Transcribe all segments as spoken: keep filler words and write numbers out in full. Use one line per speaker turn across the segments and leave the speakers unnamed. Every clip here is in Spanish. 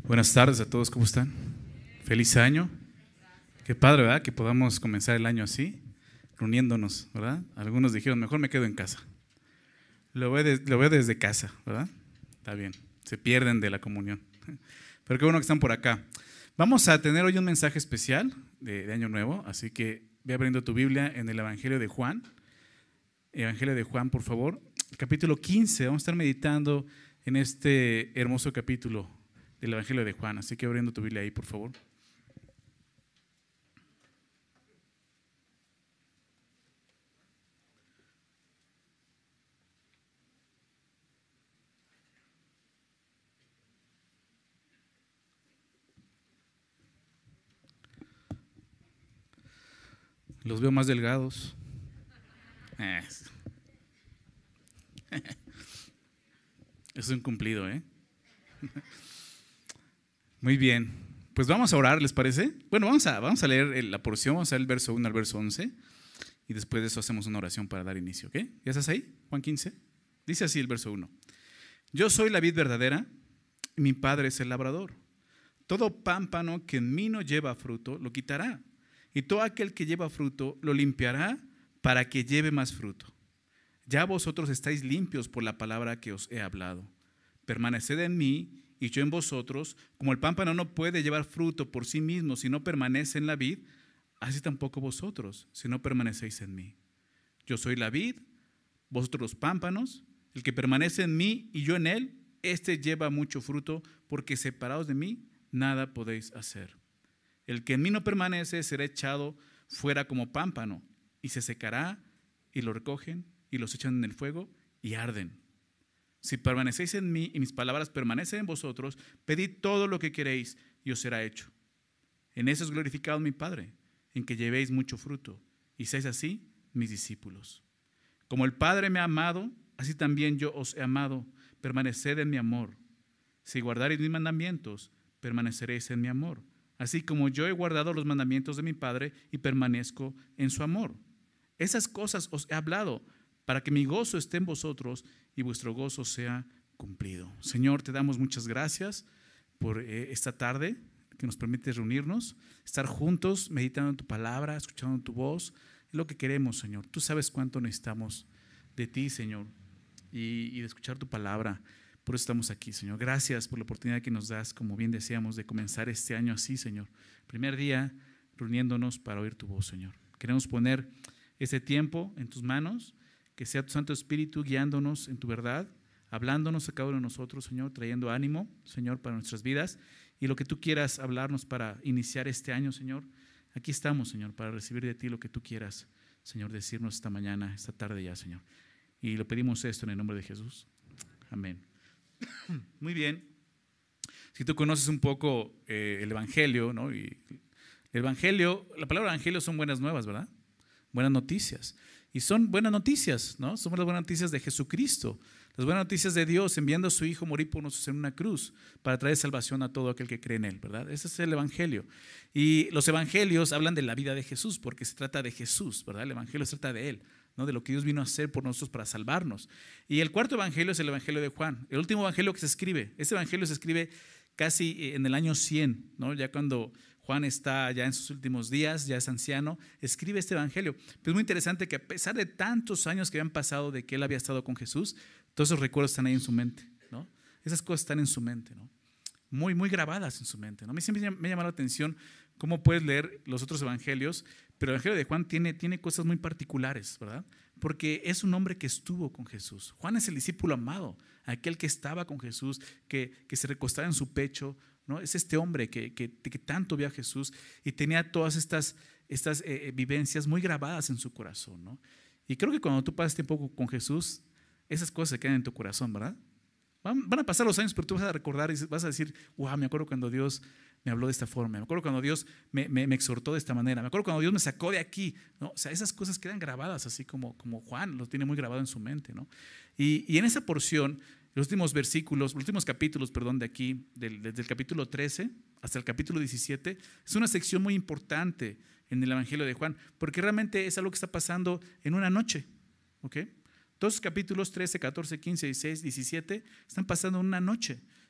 Buenas tardes a todos, ¿cómo están? Feliz año. Qué padre, ¿verdad? Que podamos comenzar el año así, reuniéndonos, ¿verdad? Algunos dijeron, mejor me quedo en casa. Lo veo, de, lo veo desde casa, ¿verdad? Está bien, se pierden de la comunión. Pero qué bueno que están por acá. Vamos a tener hoy un mensaje especial de, de Año Nuevo, así que ve abriendo tu Biblia en el Evangelio de Juan. Evangelio de Juan, por favor. El capítulo quince, vamos a estar meditando en este hermoso capítulo del Evangelio de Juan, así que abriendo tu Biblia ahí, por favor. Los veo más delgados. Es un cumplido, ¿eh? Muy bien, pues vamos a orar, ¿les parece? Bueno, vamos a, vamos a leer la porción, vamos a leer el verso uno al verso once y después de eso hacemos una oración para dar inicio, ¿ok? ¿Ya estás ahí? Juan quince. Dice así el verso uno. Yo soy la vid verdadera y mi Padre es el labrador. Todo pámpano que en mí no lleva fruto lo quitará, y todo aquel que lleva fruto lo limpiará para que lleve más fruto. Ya vosotros estáis limpios por la palabra que os he hablado. Permaneced en mí y yo en vosotros. Como el pámpano no puede llevar fruto por sí mismo si no permanece en la vid, así tampoco vosotros si no permanecéis en mí. Yo soy la vid, vosotros los pámpanos. El que permanece en mí y yo en él, éste lleva mucho fruto, porque separados de mí nada podéis hacer. El que en mí no permanece será echado fuera como pámpano y se secará, y lo recogen y los echan en el fuego y arden. Si permanecéis en mí y mis palabras permanecen en vosotros, pedid todo lo que queréis y os será hecho. En eso es glorificado mi Padre, en que llevéis mucho fruto y seáis así mis discípulos. Como el Padre me ha amado, así también yo os he amado. Permaneced en mi amor. Si guardaréis mis mandamientos, permaneceréis en mi amor, así como yo he guardado los mandamientos de mi Padre y permanezco en su amor. Esas cosas os he hablado para que mi gozo esté en vosotros y vuestro gozo sea cumplido. Señor, te damos muchas gracias por eh, esta tarde que nos permite reunirnos, estar juntos, meditando en tu palabra, escuchando tu voz. Es lo que queremos, Señor. Tú sabes cuánto necesitamos de ti, Señor, y, y de escuchar tu palabra. Por eso estamos aquí, Señor. Gracias por la oportunidad que nos das, como bien decíamos, de comenzar este año así, Señor. Primer día reuniéndonos para oír tu voz, Señor. Queremos poner este tiempo en tus manos, que sea tu Santo Espíritu guiándonos en tu verdad, hablándonos a cada uno de nosotros, Señor, trayendo ánimo, Señor, para nuestras vidas, y lo que tú quieras hablarnos para iniciar este año, Señor. Aquí estamos, Señor, para recibir de ti lo que tú quieras, Señor, decirnos esta mañana, esta tarde ya, Señor. Y lo pedimos esto en el nombre de Jesús. Amén. Muy bien. Si tú conoces un poco eh, el Evangelio, ¿no? Y el Evangelio, la palabra Evangelio son buenas nuevas, ¿verdad? Buenas noticias. Y son buenas noticias, ¿no? Son las buenas noticias de Jesucristo, las buenas noticias de Dios enviando a su Hijo a morir por nosotros en una cruz para traer salvación a todo aquel que cree en Él, ¿verdad? Ese es el Evangelio. Y los Evangelios hablan de la vida de Jesús porque se trata de Jesús, ¿verdad? El Evangelio se trata de Él, ¿no? De lo que Dios vino a hacer por nosotros para salvarnos. Y el cuarto Evangelio es el Evangelio de Juan, el último Evangelio que se escribe. Este Evangelio se escribe casi en el año cien, ¿no? Ya cuando Juan está ya en sus últimos días, ya es anciano, escribe este evangelio. Pero es muy interesante que a pesar de tantos años que habían pasado de que él había estado con Jesús, todos esos recuerdos están ahí en su mente, ¿no? Esas cosas están en su mente, ¿no? Muy, muy grabadas en su mente, ¿no? A mí siempre me ha llamado la atención cómo puedes leer los otros evangelios, pero el evangelio de Juan tiene, tiene cosas muy particulares, ¿verdad? Porque es un hombre que estuvo con Jesús. Juan es el discípulo amado, aquel que estaba con Jesús, que, que se recostaba en su pecho, ¿no? Es este hombre que, que, que tanto vio a Jesús y tenía todas estas, estas eh, vivencias muy grabadas en su corazón, ¿no? Y creo que cuando tú pasas tiempo con Jesús, esas cosas se quedan en tu corazón, ¿verdad? Van, van a pasar los años, pero tú vas a recordar y vas a decir, wow, me acuerdo cuando Dios me habló de esta forma, me acuerdo cuando Dios me, me, me exhortó de esta manera, me acuerdo cuando Dios me sacó de aquí, ¿no? O sea, esas cosas quedan grabadas, así como, como Juan lo tiene muy grabado en su mente, ¿no? Y, y en esa porción, los últimos versículos, los últimos capítulos, perdón, de aquí, del, desde el capítulo trece hasta el capítulo diecisiete, es una sección muy importante en el Evangelio de Juan, porque realmente es algo que está pasando en una noche, ¿ok? Todos los capítulos trece, catorce, quince, dieciséis, diecisiete están pasando en una noche.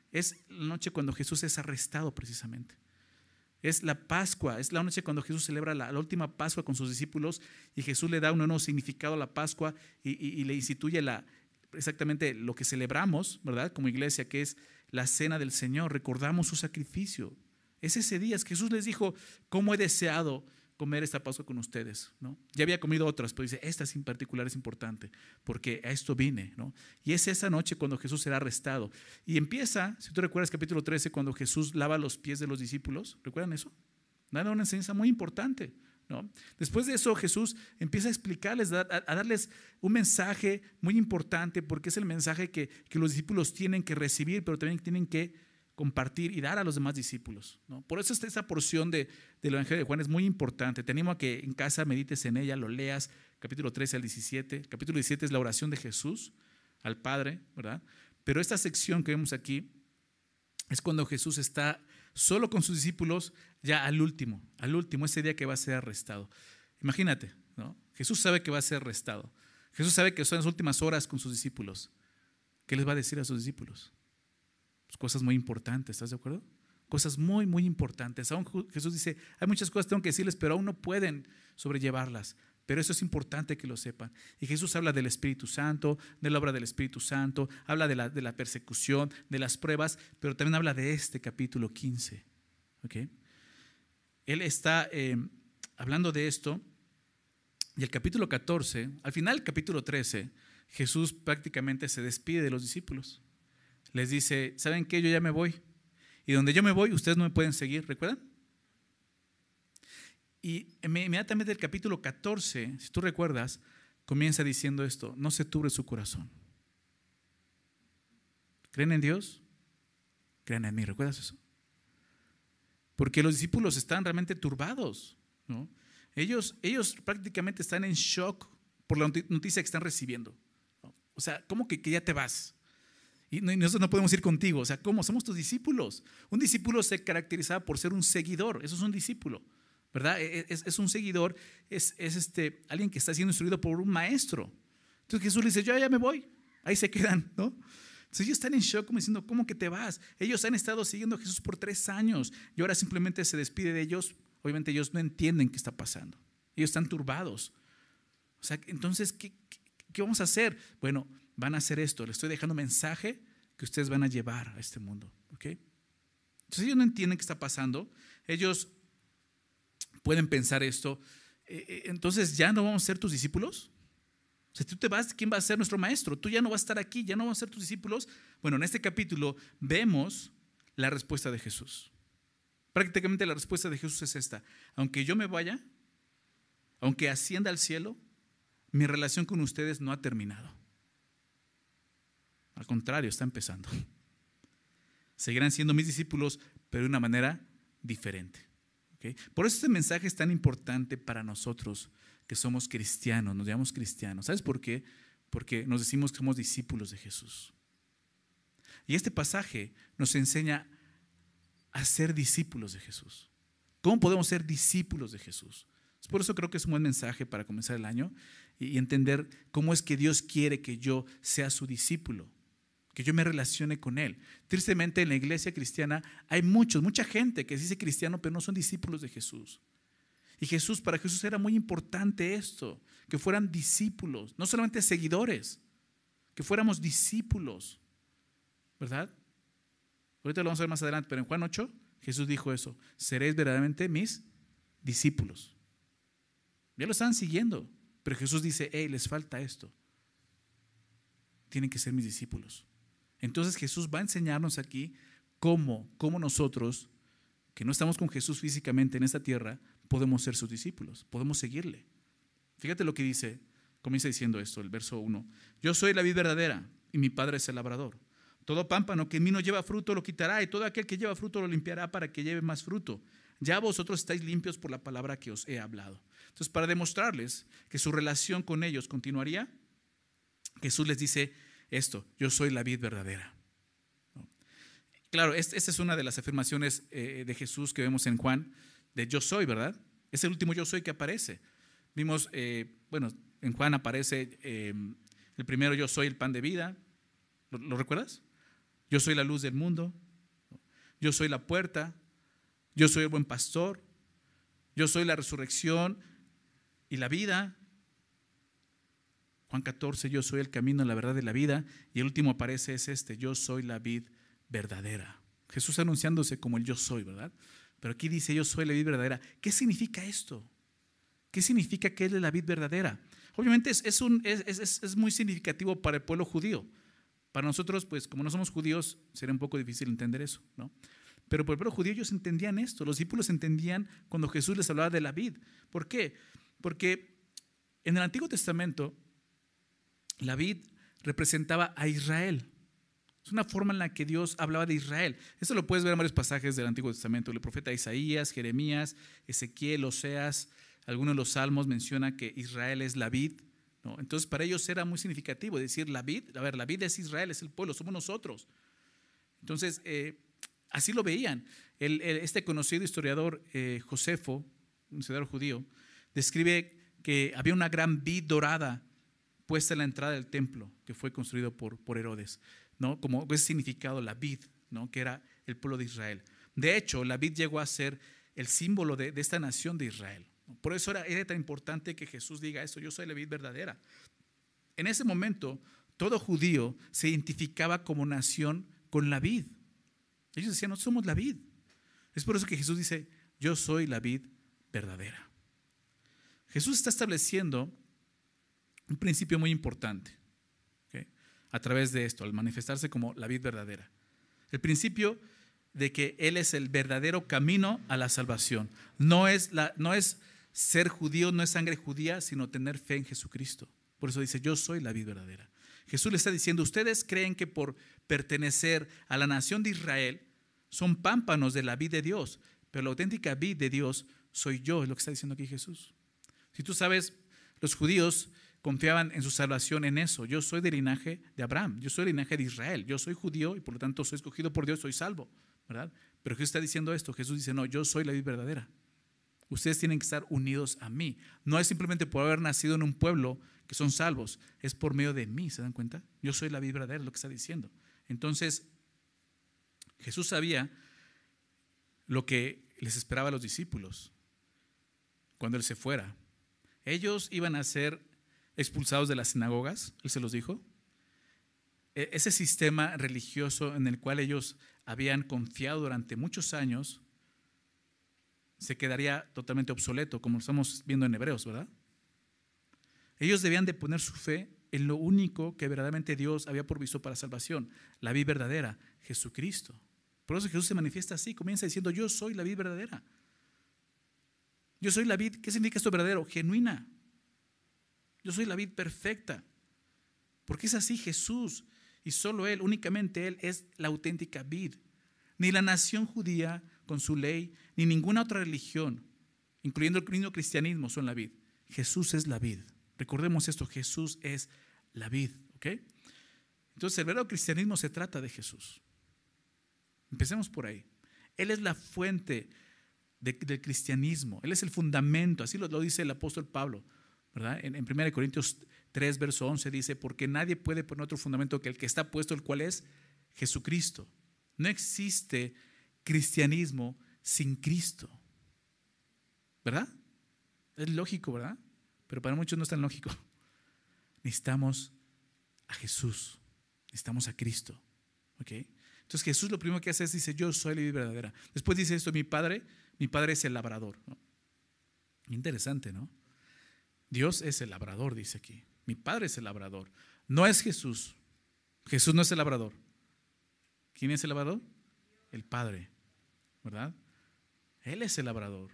es la noche cuando Jesús es arrestado precisamente. Es la Pascua, es la noche cuando Jesús celebra la, la última Pascua con sus discípulos y Jesús le da un nuevo significado a la Pascua y, y, y le instituye la, exactamente lo que celebramos, ¿verdad? Como iglesia, que es la cena del Señor. Recordamos su sacrificio. Es ese día, Jesús les dijo, ¿cómo he deseado comer esta Pascua con ustedes? ¿No? Ya había comido otras, pero dice, esta en particular es importante porque a esto vine, ¿no? Y es esa noche cuando Jesús será arrestado. Y empieza, si tú recuerdas capítulo trece, cuando Jesús lava los pies de los discípulos. ¿Recuerdan eso? Da una enseñanza muy importante, ¿no? Después de eso Jesús empieza a explicarles, a, a darles un mensaje muy importante porque es el mensaje que, que los discípulos tienen que recibir, pero también tienen que compartir y dar a los demás discípulos, ¿no? Por eso esta, esta porción de, del Evangelio de Juan es muy importante. Te animo a que en casa medites en ella, lo leas, capítulo trece al diecisiete. Capítulo diecisiete es la oración de Jesús al Padre, ¿verdad? Pero esta sección que vemos aquí es cuando Jesús está solo con sus discípulos ya al último, al último, ese día que va a ser arrestado. Imagínate, ¿no? Jesús sabe que va a ser arrestado. Jesús sabe que son las últimas horas con sus discípulos. ¿Qué les va a decir a sus discípulos? Pues cosas muy importantes, ¿estás de acuerdo? Cosas muy, muy importantes. Aún Jesús dice, hay muchas cosas que tengo que decirles, pero aún no pueden sobrellevarlas. Pero eso es importante que lo sepan. Y Jesús habla del Espíritu Santo, de la obra del Espíritu Santo, habla de la, de la persecución, de las pruebas, pero también habla de este capítulo quince. ¿Okay? Él está eh, hablando de esto. Y el capítulo catorce, al final del capítulo trece, Jesús prácticamente se despide de los discípulos. Les dice, ¿saben qué? Yo ya me voy. Y donde yo me voy, ustedes no me pueden seguir, ¿recuerdan? Y inmediatamente el capítulo catorce, si tú recuerdas, comienza diciendo esto, no se turbe su corazón. ¿Creen en Dios? Crean en mí, ¿recuerdas eso? Porque los discípulos están realmente turbados, ¿no? Ellos, ellos prácticamente están en shock por la noticia que están recibiendo, ¿no? O sea, ¿cómo que, que ya te vas? Y nosotros no podemos ir contigo. O sea, ¿cómo? Somos tus discípulos. Un discípulo se caracteriza por ser un seguidor. Eso es un discípulo, ¿verdad? Es, es un seguidor, es, es este, alguien que está siendo instruido por un maestro. Entonces Jesús le dice, yo ya me voy. Ahí se quedan, ¿no? Entonces ellos están en shock como diciendo, ¿cómo que te vas? Ellos han estado siguiendo a Jesús por tres años y ahora simplemente se despide de ellos. Obviamente ellos no entienden qué está pasando. Ellos están turbados. O sea, entonces, ¿qué, qué, qué vamos a hacer? Bueno, van a hacer esto, les estoy dejando un mensaje que ustedes van a llevar a este mundo, ¿ok? Entonces ellos no entienden qué está pasando, ellos pueden pensar esto, eh, entonces ya no vamos a ser tus discípulos. O sea, tú te vas, ¿quién va a ser nuestro maestro? Tú ya no vas a estar aquí, ya no vamos a ser tus discípulos. Bueno, en este capítulo vemos la respuesta de Jesús. Prácticamente la respuesta de Jesús es esta: aunque yo me vaya, aunque ascienda al cielo, mi relación con ustedes no ha terminado. Al contrario, está empezando. Seguirán siendo mis discípulos, pero de una manera diferente. ¿Okay? Por eso este mensaje es tan importante para nosotros que somos cristianos, nos llamamos cristianos. ¿Sabes por qué? Porque nos decimos que somos discípulos de Jesús. Y este pasaje nos enseña a ser discípulos de Jesús. ¿Cómo podemos ser discípulos de Jesús? Por eso creo que es un buen mensaje para comenzar el año y entender cómo es que Dios quiere que yo sea su discípulo, que yo me relacione con Él. Tristemente en la iglesia cristiana hay muchos, mucha gente que se dice cristiano pero no son discípulos de Jesús. Y Jesús, para Jesús era muy importante esto, que fueran discípulos, no solamente seguidores, que fuéramos discípulos, ¿verdad? Ahorita lo vamos a ver más adelante, pero en Juan ocho Jesús dijo eso: seréis verdaderamente mis discípulos. Ya lo estaban siguiendo, pero Jesús dice, hey, les falta esto. Tienen que ser mis discípulos. Entonces Jesús va a enseñarnos aquí cómo, cómo nosotros, que no estamos con Jesús físicamente en esta tierra, podemos ser sus discípulos, podemos seguirle. Fíjate lo que dice, comienza diciendo esto, el verso uno. Yo soy la vid verdadera y mi Padre es el labrador. Todo pámpano que en mí no lleva fruto lo quitará, y todo aquel que lleva fruto lo limpiará para que lleve más fruto. Ya vosotros estáis limpios por la palabra que os he hablado. Entonces, para demostrarles que su relación con ellos continuaría, Jesús les dice esto: yo soy la vid verdadera. ¿No? Claro, esta es una de las afirmaciones eh, de Jesús que vemos en Juan, de yo soy, ¿verdad? Es el último yo soy que aparece. Vimos, eh, bueno, en Juan aparece eh, el primero: yo soy el pan de vida. ¿Lo, lo recuerdas? Yo soy la luz del mundo. Yo soy la puerta. Yo soy el buen pastor. Yo soy la resurrección y la vida. Juan catorce, yo soy el camino, la verdad y la vida. Y el último aparece es este, yo soy la vid verdadera. Jesús anunciándose como el yo soy, ¿verdad? Pero aquí dice yo soy la vid verdadera. ¿Qué significa esto? ¿Qué significa que Él es la vid verdadera? Obviamente es, es, un, es, es, es muy significativo para el pueblo judío. Para nosotros, pues como no somos judíos, sería un poco difícil entender eso, ¿no? Pero por el pueblo judío ellos entendían esto. Los discípulos entendían cuando Jesús les hablaba de la vid. ¿Por qué? Porque en el Antiguo Testamento la vid representaba a Israel. Es una forma en la que Dios hablaba de Israel. Esto lo puedes ver en varios pasajes del Antiguo Testamento. El profeta Isaías, Jeremías, Ezequiel, Oseas, algunos de los salmos mencionan que Israel es la vid, ¿no? Entonces para ellos era muy significativo decir la vid. A ver, la vid es Israel, es el pueblo, somos nosotros. Entonces eh, así lo veían. El, el, este conocido historiador eh, Josefo, un historiador judío, describe que había una gran vid dorada puesta en la entrada del templo que fue construido por, por Herodes, ¿no? Como ese significado, la vid, ¿no? Que era el pueblo de Israel. De hecho, la vid llegó a ser el símbolo de, de esta nación de Israel. Por eso era, era tan importante que Jesús diga esto, yo soy la vid verdadera. En ese momento, todo judío se identificaba como nación con la vid. Ellos decían, no somos la vid. Es por eso que Jesús dice, yo soy la vid verdadera. Jesús está estableciendo un principio muy importante, ¿okay? A través de esto, al manifestarse como la vid verdadera. El principio de que Él es el verdadero camino a la salvación. No es, la, no es ser judío, no es sangre judía, sino tener fe en Jesucristo. Por eso dice, yo soy la vid verdadera. Jesús le está diciendo, ustedes creen que por pertenecer a la nación de Israel son pámpanos de la vid de Dios, pero la auténtica vid de Dios soy yo, es lo que está diciendo aquí Jesús. Si tú sabes, los judíos confiaban en su salvación en eso. Yo soy del linaje de Abraham, yo soy del linaje de Israel, yo soy judío y por lo tanto soy escogido por Dios, soy salvo, ¿verdad? Pero Jesús está diciendo esto, Jesús dice, no, yo soy la vid verdadera. Ustedes tienen que estar unidos a mí. No es simplemente por haber nacido en un pueblo que son salvos, es por medio de mí, ¿se dan cuenta? Yo soy la vid verdadera, es lo que está diciendo. Entonces, Jesús sabía lo que les esperaba a los discípulos cuando Él se fuera. Ellos iban a ser expulsados de las sinagogas, Él se los dijo. Ese sistema religioso en el cual ellos habían confiado durante muchos años se quedaría totalmente obsoleto, como lo estamos viendo en Hebreos, ¿verdad? Ellos debían de poner su fe en lo único que verdaderamente Dios había provisto para salvación, la vid verdadera, Jesucristo. Por eso Jesús se manifiesta así, comienza diciendo, yo soy la vid verdadera. Yo soy la vid, ¿qué significa esto verdadero? Genuina. Yo soy la vid perfecta. Porque es así Jesús, y solo Él, únicamente Él es la auténtica vid. Ni la nación judía con su ley, ni ninguna otra religión, incluyendo el mismo cristianismo, son la vid. Jesús es la vid. Recordemos esto, Jesús es la vid, ¿ok? Entonces el verdadero cristianismo se trata de Jesús. Empecemos por ahí. Él es la fuente de, del cristianismo, Él es el fundamento, así lo, lo dice el apóstol Pablo, ¿verdad? En, en primera Corintios tres, verso once dice, porque nadie puede poner otro fundamento que el que está puesto, el cual es Jesucristo. No existe cristianismo sin Cristo, ¿verdad? Es lógico, ¿verdad? Pero para muchos no es tan lógico. Necesitamos a Jesús, necesitamos a Cristo, ¿ok? Entonces Jesús lo primero que hace es dice, yo soy la vid verdadera. Después dice esto, mi padre, mi padre es el labrador, ¿no? Interesante, ¿no? Dios es el labrador, dice aquí. Mi padre es el labrador. No es Jesús. Jesús no es el labrador. ¿Quién es el labrador? El Padre, ¿verdad? Él es el labrador.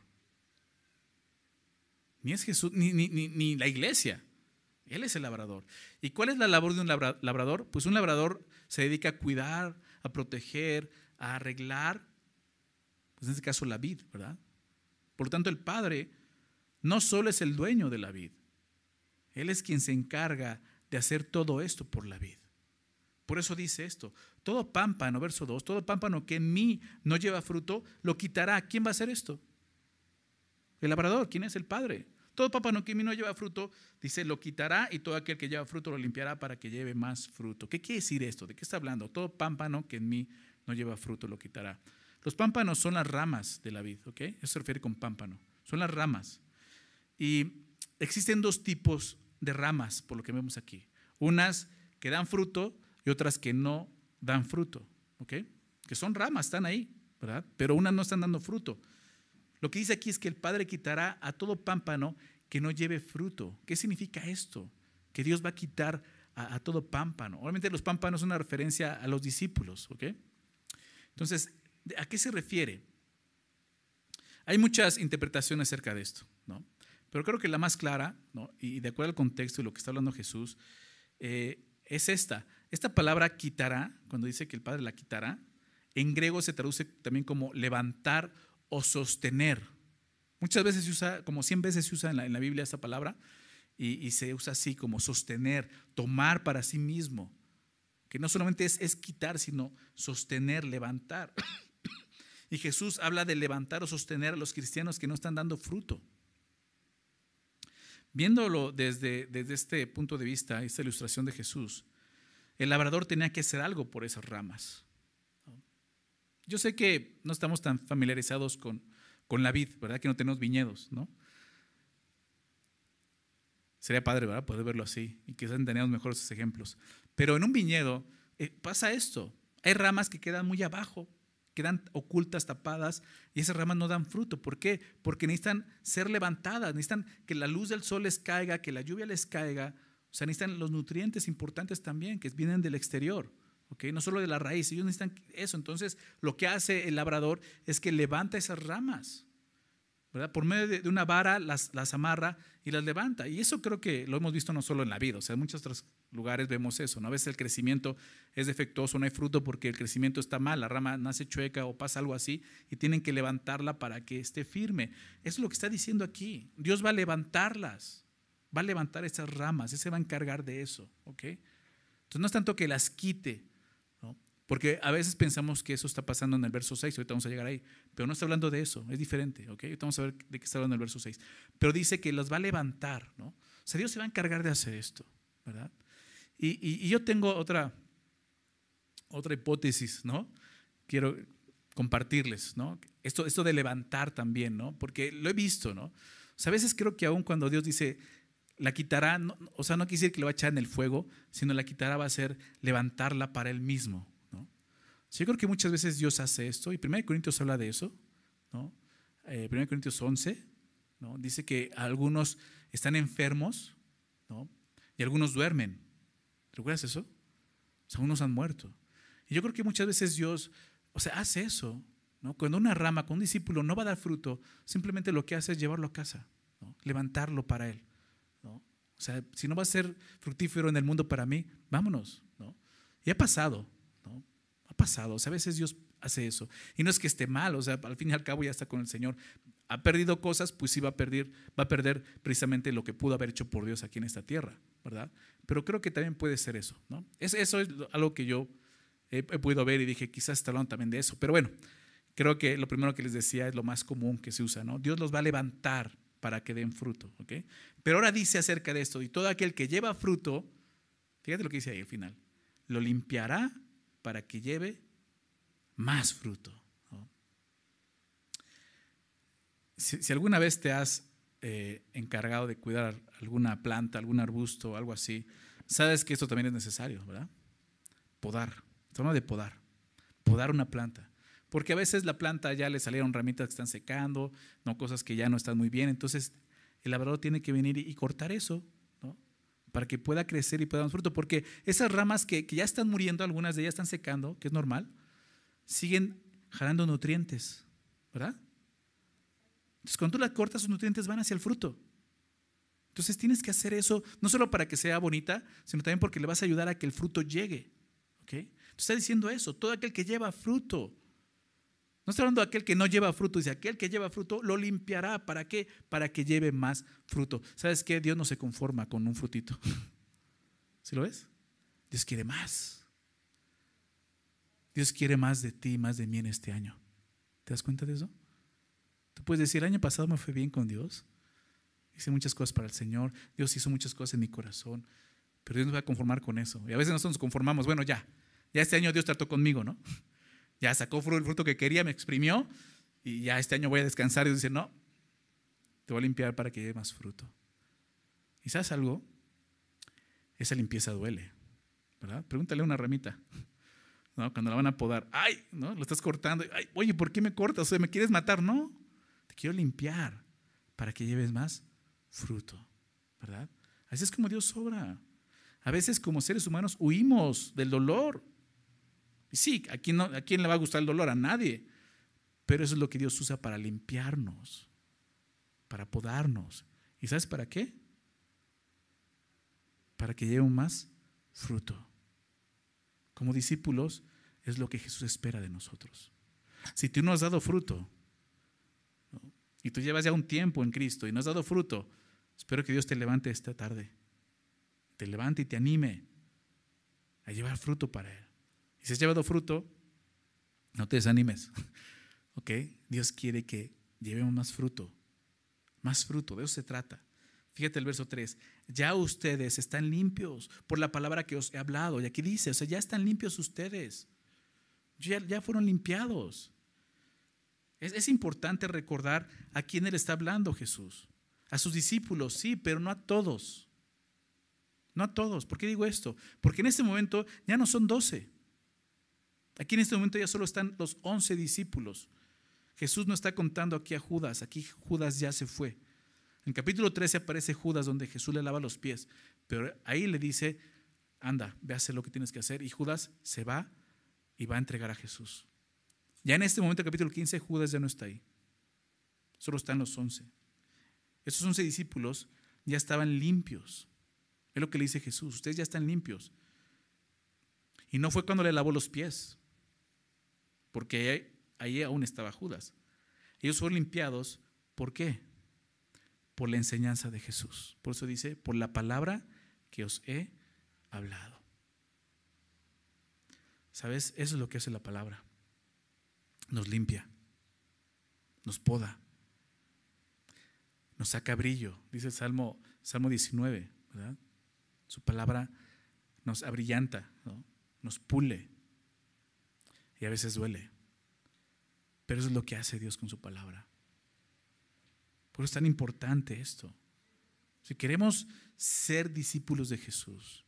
Ni es Jesús, ni, ni, ni, ni la iglesia. Él es el labrador. ¿Y cuál es la labor de un labrador? Pues un labrador se dedica a cuidar, a proteger, a arreglar, pues en este caso la vid, ¿verdad? Por lo tanto, el Padre no solo es el dueño de la vid, Él es quien se encarga de hacer todo esto por la vid. Por eso dice esto, todo pámpano, verso dos, todo pámpano que en mí no lleva fruto, lo quitará. ¿Quién va a hacer esto? El labrador. ¿Quién es? El Padre. Todo pámpano que en mí no lleva fruto, dice, lo quitará, y todo aquel que lleva fruto lo limpiará para que lleve más fruto. ¿Qué quiere decir esto? ¿De qué está hablando? Todo pámpano que en mí no lleva fruto lo quitará. Los pámpanos son las ramas de la vid, ¿ok? Eso se refiere con pámpano. Son las ramas. Y existen dos tipos de ramas, por lo que vemos aquí. Unas que dan fruto y otras que no dan fruto, ¿ok? Que son ramas, están ahí, ¿verdad? Pero unas no están dando fruto. Lo que dice aquí es que el Padre quitará a todo pámpano que no lleve fruto. ¿Qué significa esto? Que Dios va a quitar a, a todo pámpano. Obviamente los pámpanos son una referencia a los discípulos, ¿ok? Entonces, ¿a qué se refiere? Hay muchas interpretaciones acerca de esto, ¿no? Pero creo que la más clara, ¿no? Y de acuerdo al contexto y lo que está hablando Jesús, eh, es esta. Esta palabra quitará, cuando dice que el Padre la quitará, en griego se traduce también como levantar o sostener. Muchas veces se usa, como cien veces se usa en la, en la Biblia esta palabra, y, y se usa así como sostener, tomar para sí mismo. Que no solamente es, es quitar, sino sostener, levantar. Y Jesús habla de levantar o sostener a los cristianos que no están dando fruto. Viéndolo desde, desde este punto de vista, esta ilustración de Jesús, el labrador tenía que hacer algo por esas ramas. Yo sé que no estamos tan familiarizados con, con la vid, ¿verdad? Que no tenemos viñedos, ¿no? Sería padre, ¿verdad? Poder verlo así y quizás entendamos mejor esos ejemplos. Pero en un viñedo eh, pasa esto. Hay ramas que quedan muy abajo, quedan ocultas, tapadas, y esas ramas no dan fruto. ¿Por qué? Porque necesitan ser levantadas, necesitan que la luz del sol les caiga, que la lluvia les caiga. O sea, necesitan los nutrientes importantes también, que vienen del exterior, ¿ok? No solo de la raíz, ellos necesitan eso. Entonces, lo que hace el labrador es que levanta esas ramas, ¿verdad? Por medio de una vara las, las amarra y las levanta. Y eso creo que lo hemos visto no solo en la vida, o sea, en muchos otros lugares vemos eso, ¿no? A veces el crecimiento es defectuoso, no hay fruto porque el crecimiento está mal, la rama nace chueca o pasa algo así y tienen que levantarla para que esté firme. Eso es lo que está diciendo aquí. Dios va a levantarlas, va a levantar esas ramas, Él se va a encargar de eso, ¿ok? Entonces no es tanto que las quite, ¿no? Porque a veces pensamos que eso está pasando en el verso seis, ahorita vamos a llegar ahí, pero no está hablando de eso, es diferente, ¿ok? Ahorita vamos a ver de qué está hablando en el verso seis. Pero dice que las va a levantar, ¿no? O sea, Dios se va a encargar de hacer esto, ¿verdad? Y, y, y yo tengo otra, otra hipótesis, ¿no? Quiero compartirles, ¿no? Esto, esto de levantar también, ¿no? Porque lo he visto, ¿no? O sea, a veces creo que aún cuando Dios dice, la quitará, no, o sea, no quiere decir que la va a echar en el fuego, sino la quitará va a ser levantarla para Él mismo, ¿no? Yo creo que muchas veces Dios hace esto, y primera de Corintios habla de eso, ¿no? Eh, primera de Corintios once, ¿no? Dice que algunos están enfermos, ¿no? Y algunos duermen. ¿Recuerdas eso? O sea, unos han muerto. Y yo creo que muchas veces Dios, o sea, hace eso, ¿no? Cuando una rama, con un discípulo no va a dar fruto, simplemente lo que hace es llevarlo a casa, ¿no? Levantarlo para Él, ¿no? O sea, si no va a ser fructífero en el mundo para mí, vámonos, ¿no? Y ha pasado, ¿no? Ha pasado. O sea, a veces Dios hace eso. Y no es que esté mal, o sea, al fin y al cabo ya está con el Señor. Ha perdido cosas, pues sí va a perder, va a perder precisamente lo que pudo haber hecho por Dios aquí en esta tierra, ¿verdad? Pero creo que también puede ser eso, ¿no? Es, eso es algo que yo he, he podido ver y dije, quizás está hablando también de eso. Pero bueno, creo que lo primero que les decía es lo más común que se usa, ¿no? Dios los va a levantar para que den fruto, ¿ok? Pero ahora dice acerca de esto, y todo aquel que lleva fruto, fíjate lo que dice ahí al final, lo limpiará para que lleve más fruto, ¿no? Si, si alguna vez te has eh, encargado de cuidar alguna planta, algún arbusto o algo así, sabes que esto también es necesario, ¿verdad? Podar, estamos de podar, podar una planta. Porque a veces la planta ya le salieron ramitas que están secando, no, cosas que ya no están muy bien. Entonces el labrador tiene que venir y cortar eso, ¿no? Para que pueda crecer y pueda dar fruto. Porque esas ramas que, que ya están muriendo, algunas de ellas están secando, que es normal, siguen jalando nutrientes, ¿verdad? Entonces cuando tú las cortas, sus nutrientes van hacia el fruto. Entonces tienes que hacer eso, no solo para que sea bonita, sino también porque le vas a ayudar a que el fruto llegue, ¿ok? Entonces está diciendo eso, todo aquel que lleva fruto. No está hablando de aquel que no lleva fruto, dice aquel que lleva fruto lo limpiará. ¿Para qué? Para que lleve más fruto. ¿Sabes qué? Dios no se conforma con un frutito. ¿Sí lo ves? Dios quiere más. Dios quiere más de ti, más de mí en este año. ¿Te das cuenta de eso? Tú puedes decir, el año pasado me fue bien con Dios, hice muchas cosas para el Señor, Dios hizo muchas cosas en mi corazón, pero Dios nos va a conformar con eso. Y a veces nosotros nos conformamos, bueno, ya, ya este año Dios trató conmigo, ¿no? Ya sacó el fruto que quería, me exprimió, y ya este año voy a descansar. Y Dios dice, no, te voy a limpiar para que lleve más fruto. ¿Y sabes algo? Esa limpieza duele, ¿verdad? Pregúntale a una ramita, ¿no? Cuando la van a podar, ay, ¿no? Lo estás cortando, ay, oye, ¿por qué me cortas? O sea, ¿me quieres matar? No, te quiero limpiar para que lleves más fruto, ¿verdad? Así es como Dios obra. A veces como seres humanos huimos del dolor. Y sí, ¿a quién, no, ¿a quién le va a gustar el dolor? A nadie. Pero eso es lo que Dios usa para limpiarnos, para podarnos. ¿Y sabes para qué? Para que lleven más fruto. Como discípulos es lo que Jesús espera de nosotros. Si tú no has dado fruto, ¿no? Y tú llevas ya un tiempo en Cristo y no has dado fruto, espero que Dios te levante esta tarde. Te levante y te anime a llevar fruto para Él. Y si has llevado fruto, no te desanimes. ¿Ok? Dios quiere que llevemos más fruto. Más fruto, de eso se trata. Fíjate el verso tres. Ya ustedes están limpios por la palabra que os he hablado. Y aquí dice, o sea, ya están limpios ustedes. Ya, ya fueron limpiados. Es, es importante recordar a quién Él está hablando Jesús. A sus discípulos, sí, pero no a todos. No a todos. ¿Por qué digo esto? Porque en este momento ya no son doce. Aquí en este momento ya solo están los once discípulos. Jesús no está contando aquí a Judas. Aquí Judas ya se fue. En capítulo trece aparece Judas donde Jesús le lava los pies. Pero ahí le dice, anda, ve a hacer lo que tienes que hacer. Y Judas se va y va a entregar a Jesús. Ya en este momento, capítulo quince, Judas ya no está ahí. Solo están los once. Esos once discípulos ya estaban limpios. Es lo que le dice Jesús. Ustedes ya están limpios. Y no fue cuando le lavó los pies, porque ahí aún estaba Judas. Ellos fueron limpiados, ¿por qué? Por la enseñanza de Jesús. Por eso dice, por la palabra que os he hablado. ¿Sabes? Eso es lo que hace la palabra. Nos limpia, nos poda, nos saca brillo. Dice el Salmo, Salmo diecinueve, ¿verdad? Su palabra nos abrillanta, ¿no? Nos pule. Y a veces duele. Pero eso es lo que hace Dios con su palabra. Por eso es tan importante esto. Si queremos ser discípulos de Jesús,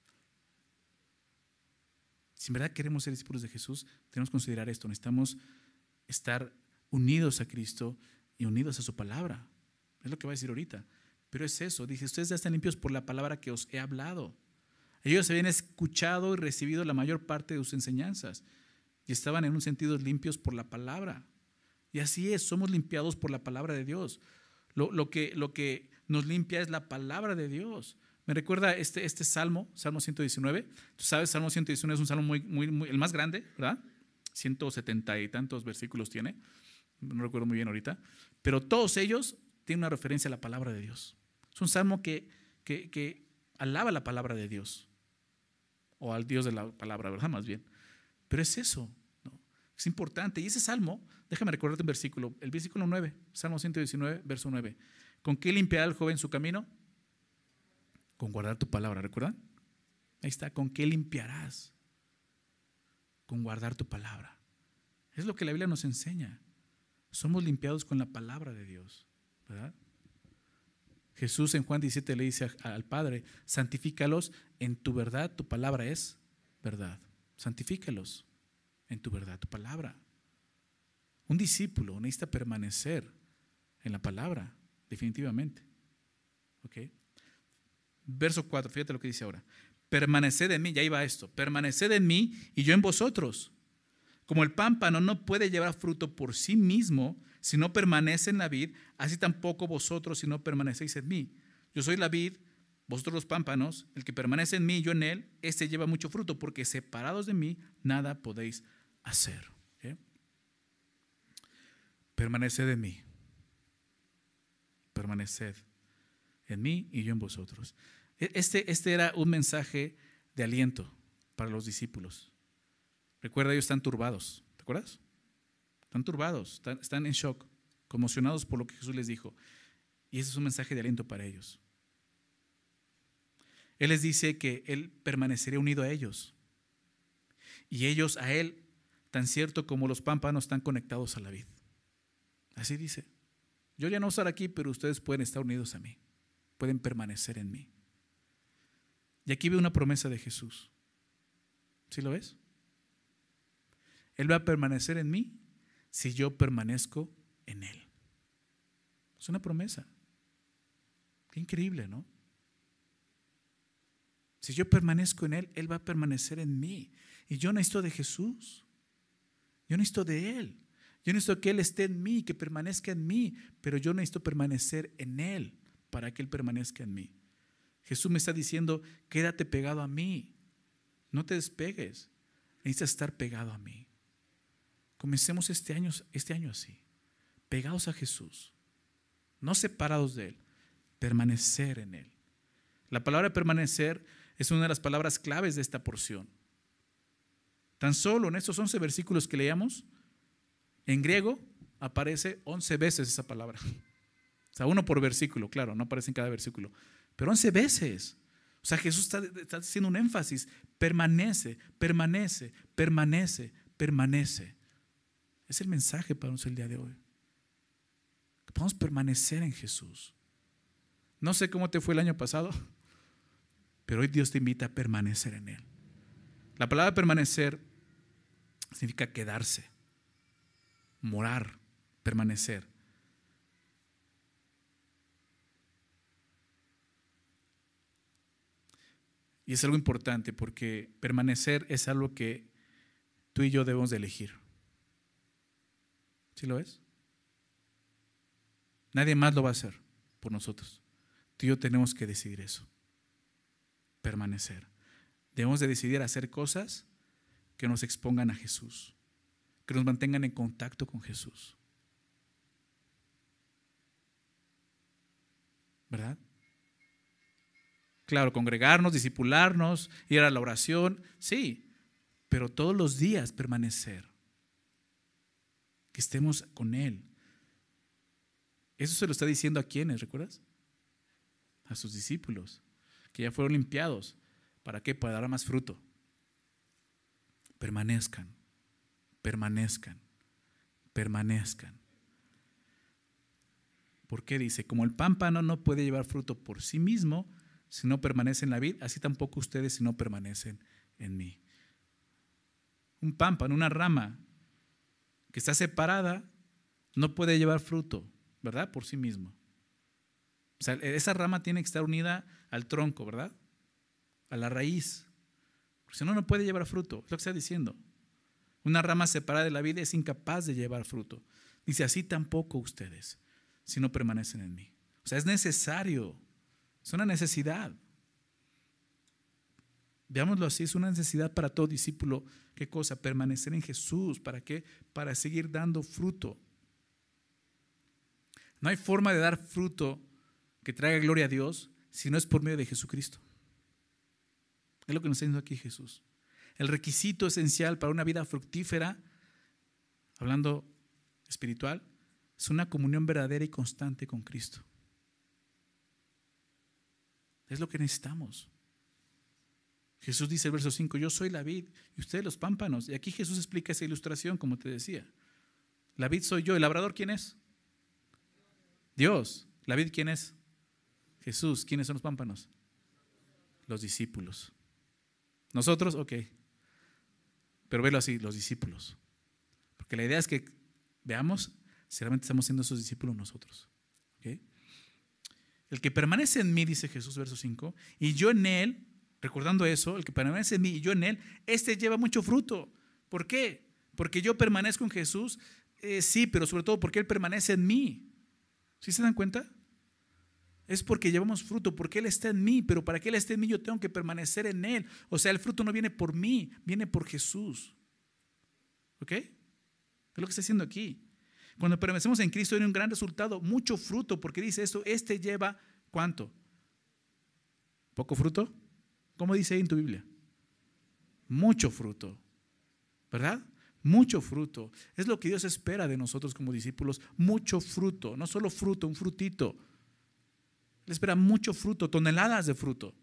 si en verdad queremos ser discípulos de Jesús, tenemos que considerar esto. Necesitamos estar unidos a Cristo y unidos a su palabra. Es lo que va a decir ahorita. Pero es eso. Dice, ustedes ya están limpios por la palabra que os he hablado. Ellos habían escuchado y recibido la mayor parte de sus enseñanzas y estaban en un sentido limpios por la palabra. Y así es, somos limpiados por la palabra de Dios. Lo, lo, que, lo que nos limpia es la palabra de Dios. Me recuerda este, este salmo, Salmo ciento diecinueve. Tú sabes, Salmo ciento diecinueve es un salmo muy, muy, muy, el más grande, ¿verdad? ciento setenta y tantos versículos tiene. No recuerdo muy bien ahorita. Pero todos ellos tienen una referencia a la palabra de Dios. Es un salmo que, que, que alaba la palabra de Dios. O al Dios de la palabra, ¿verdad? Más bien. Pero es eso, ¿no? Es importante. Y ese salmo, déjame recordarte un versículo, el versículo nueve, Salmo ciento diecinueve, verso nueve. ¿Con qué limpiará el joven su camino? Con guardar tu palabra, ¿recuerdan? Ahí está, ¿con qué limpiarás? Con guardar tu palabra. Es lo que la Biblia nos enseña. Somos limpiados con la palabra de Dios, ¿verdad? Jesús en Juan diecisiete le dice al Padre, santifícalos en tu verdad, tu palabra es verdad. Santifícalos en tu verdad, tu palabra. Un discípulo necesita permanecer en la palabra, definitivamente. ¿Ok? Verso cuatro, fíjate lo que dice ahora. Permaneced en mí, ya iba esto, permaneced en mí y yo en vosotros. Como el pámpano no puede llevar fruto por sí mismo si no permanece en la vid, así tampoco vosotros si no permanecéis en mí. Yo soy la vid, vosotros los pámpanos, el que permanece en mí y yo en él, este lleva mucho fruto, porque separados de mí nada podéis hacer. ¿Okay? Permaneced en mí. Permaneced en mí y yo en vosotros. Este, este era un mensaje de aliento para los discípulos. Recuerda, ellos están turbados, ¿te acuerdas? Están turbados, están, están en shock, conmocionados por lo que Jesús les dijo. Y ese es un mensaje de aliento para ellos. Él les dice que Él permanecería unido a ellos. Y ellos a Él, tan cierto como los pámpanos están conectados a la vid. Así dice. Yo ya no voy a estar aquí, pero ustedes pueden estar unidos a mí. Pueden permanecer en mí. Y aquí veo una promesa de Jesús. ¿Sí lo ves? Él va a permanecer en mí si yo permanezco en Él. Es una promesa. Qué increíble, ¿no? Si yo permanezco en Él, Él va a permanecer en mí. Y yo necesito de Jesús. Yo necesito de Él. Yo necesito que Él esté en mí, que permanezca en mí. Pero yo necesito permanecer en Él para que Él permanezca en mí. Jesús me está diciendo, quédate pegado a mí. No te despegues. Necesitas estar pegado a mí. Comencemos este año, este año así. Pegados a Jesús. No separados de Él. Permanecer en Él. La palabra permanecer es una de las palabras claves de esta porción. Tan solo en estos once versículos que leíamos, en griego aparece once veces esa palabra. O sea, uno por versículo, claro, no aparece en cada versículo, pero once veces. O sea, Jesús está, está haciendo un énfasis. Permanece, permanece, permanece, permanece. Es el mensaje para nosotros el día de hoy. Que podamos permanecer en Jesús. No sé cómo te fue el año pasado, pero hoy Dios te invita a permanecer en Él. La palabra permanecer significa quedarse, morar, permanecer. Y es algo importante porque permanecer es algo que tú y yo debemos de elegir. ¿Sí lo es? Nadie más lo va a hacer por nosotros. Tú y yo tenemos que decidir eso. Permanecer. Debemos de decidir hacer cosas que nos expongan a Jesús, que nos mantengan en contacto con Jesús. ¿Verdad? Claro, congregarnos, discipularnos, ir a la oración, sí, pero todos los días permanecer. Que estemos con Él. Eso se lo está diciendo a quienes, ¿recuerdas? A sus discípulos, que ya fueron limpiados. ¿Para qué? Para dar más fruto. Permanezcan, permanezcan, permanezcan. ¿Por qué dice? Como el pámpano no puede llevar fruto por sí mismo si no permanece en la vid, así tampoco ustedes si no permanecen en mí. Un pámpano, una rama que está separada, no puede llevar fruto, ¿verdad? Por sí mismo. O sea, esa rama tiene que estar unida al tronco, ¿verdad? A la raíz. Porque si no, no puede llevar fruto. Es lo que está diciendo. Una rama separada de la vid es incapaz de llevar fruto. Dice, así tampoco ustedes, si no permanecen en mí. O sea, es necesario. Es una necesidad. Veámoslo así, es una necesidad para todo discípulo. ¿Qué cosa? Permanecer en Jesús. ¿Para qué? Para seguir dando fruto. No hay forma de dar fruto que traiga gloria a Dios si no es por medio de Jesucristo. Es lo que nos está diciendo aquí Jesús. El requisito esencial para una vida fructífera, hablando espiritual, es una comunión verdadera y constante con Cristo. Es lo que necesitamos. Jesús dice el verso cinco, yo soy la vid y ustedes los pámpanos. Y aquí Jesús explica esa ilustración, como te decía. La vid soy yo. ¿El labrador quién es? Dios. ¿La vid quién es? Jesús. ¿Quiénes son los pámpanos? Los discípulos. Nosotros, ok. Pero velo así, los discípulos. Porque la idea es que veamos si realmente estamos siendo esos discípulos nosotros. ¿Okay? El que permanece en mí, dice Jesús, verso cinco, y yo en él, recordando eso, el que permanece en mí y yo en él, este lleva mucho fruto. ¿Por qué? Porque yo permanezco en Jesús, eh, sí, pero sobre todo porque Él permanece en mí. ¿Sí se dan cuenta? Es porque llevamos fruto, porque Él está en mí, pero para que Él esté en mí yo tengo que permanecer en Él. O sea, el fruto no viene por mí, viene por Jesús. ¿Ok? Es lo que está haciendo aquí. Cuando permanecemos en Cristo hay un gran resultado, mucho fruto, porque dice esto, este lleva ¿cuánto? ¿Poco fruto? ¿Cómo dice ahí en tu Biblia? Mucho fruto, ¿verdad? Mucho fruto. Es lo que Dios espera de nosotros como discípulos, mucho fruto, no solo fruto, un frutito. Él espera mucho fruto, toneladas de fruto.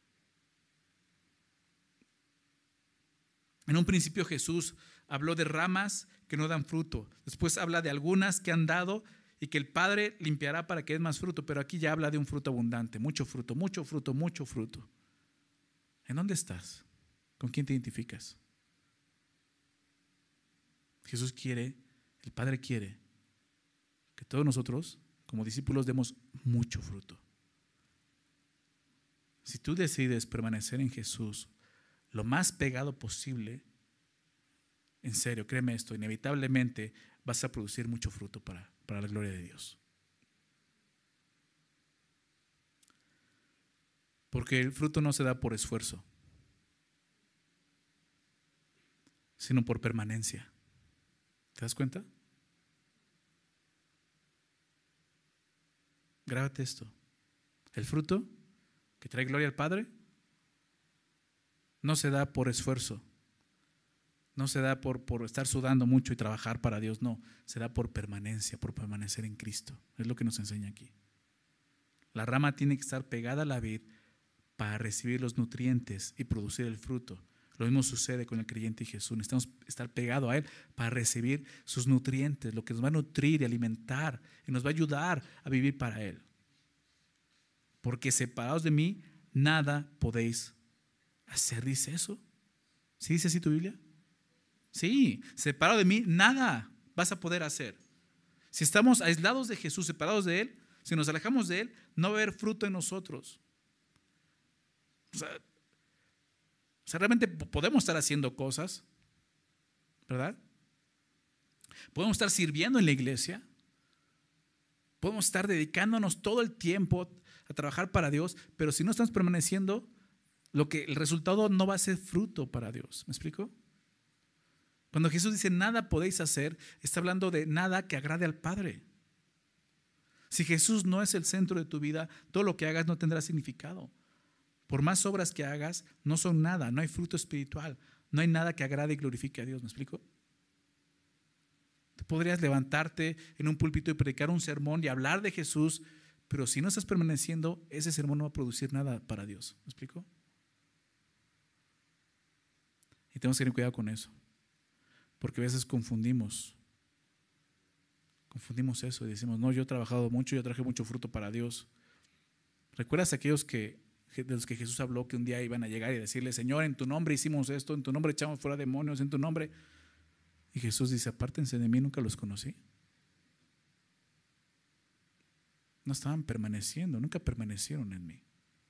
En un principio Jesús habló de ramas que no dan fruto. Después habla de algunas que han dado y que el Padre limpiará para que den más fruto. Pero aquí ya habla de un fruto abundante, mucho fruto, mucho fruto, mucho fruto. ¿En dónde estás? ¿Con quién te identificas? Jesús quiere, el Padre quiere que todos nosotros, como discípulos, demos mucho fruto. Si tú decides permanecer en Jesús lo más pegado posible, en serio, créeme esto, inevitablemente vas a producir mucho fruto para, para la gloria de Dios. Porque el fruto no se da por esfuerzo, sino por permanencia. ¿Te das cuenta? Grábate esto. El fruto que trae gloria al Padre no se da por esfuerzo, no se da por, por estar sudando mucho y trabajar para Dios, no, se da por permanencia, por permanecer en Cristo. Es lo que nos enseña aquí. La rama tiene que estar pegada a la vid para recibir los nutrientes y producir el fruto. Lo mismo sucede con el creyente y Jesús. Necesitamos estar pegados a Él para recibir sus nutrientes, lo que nos va a nutrir y alimentar y nos va a ayudar a vivir para Él. Porque separados de mí, nada podéis hacer, dice eso. ¿Sí dice así tu Biblia? Sí, separado de mí, nada vas a poder hacer. Si estamos aislados de Jesús, separados de Él, si nos alejamos de Él, no va a haber fruto en nosotros. O sea, o sea, realmente podemos estar haciendo cosas, ¿verdad? Podemos estar sirviendo en la iglesia. Podemos estar dedicándonos todo el tiempo a trabajar para Dios, pero si no estamos permaneciendo, lo que, el resultado no va a ser fruto para Dios. ¿Me explico? Cuando Jesús dice nada podéis hacer, está hablando de nada que agrade al Padre. Si Jesús no es el centro de tu vida, todo lo que hagas no tendrá significado. Por más obras que hagas, no son nada, no hay fruto espiritual, no hay nada que agrade y glorifique a Dios. ¿Me explico? Tú podrías levantarte en un púlpito y predicar un sermón y hablar de Jesús, pero si no estás permaneciendo, ese sermón no va a producir nada para Dios. ¿Me explico? Y tenemos que tener cuidado con eso, porque a veces confundimos, confundimos eso y decimos, no, yo he trabajado mucho, yo traje mucho fruto para Dios. ¿Recuerdas a aquellos que, de los que Jesús habló que un día iban a llegar y decirle, Señor, en tu nombre hicimos esto, en tu nombre echamos fuera demonios, en tu nombre? Y Jesús dice, apártense de mí, nunca los conocí. No estaban permaneciendo, nunca permanecieron en mí.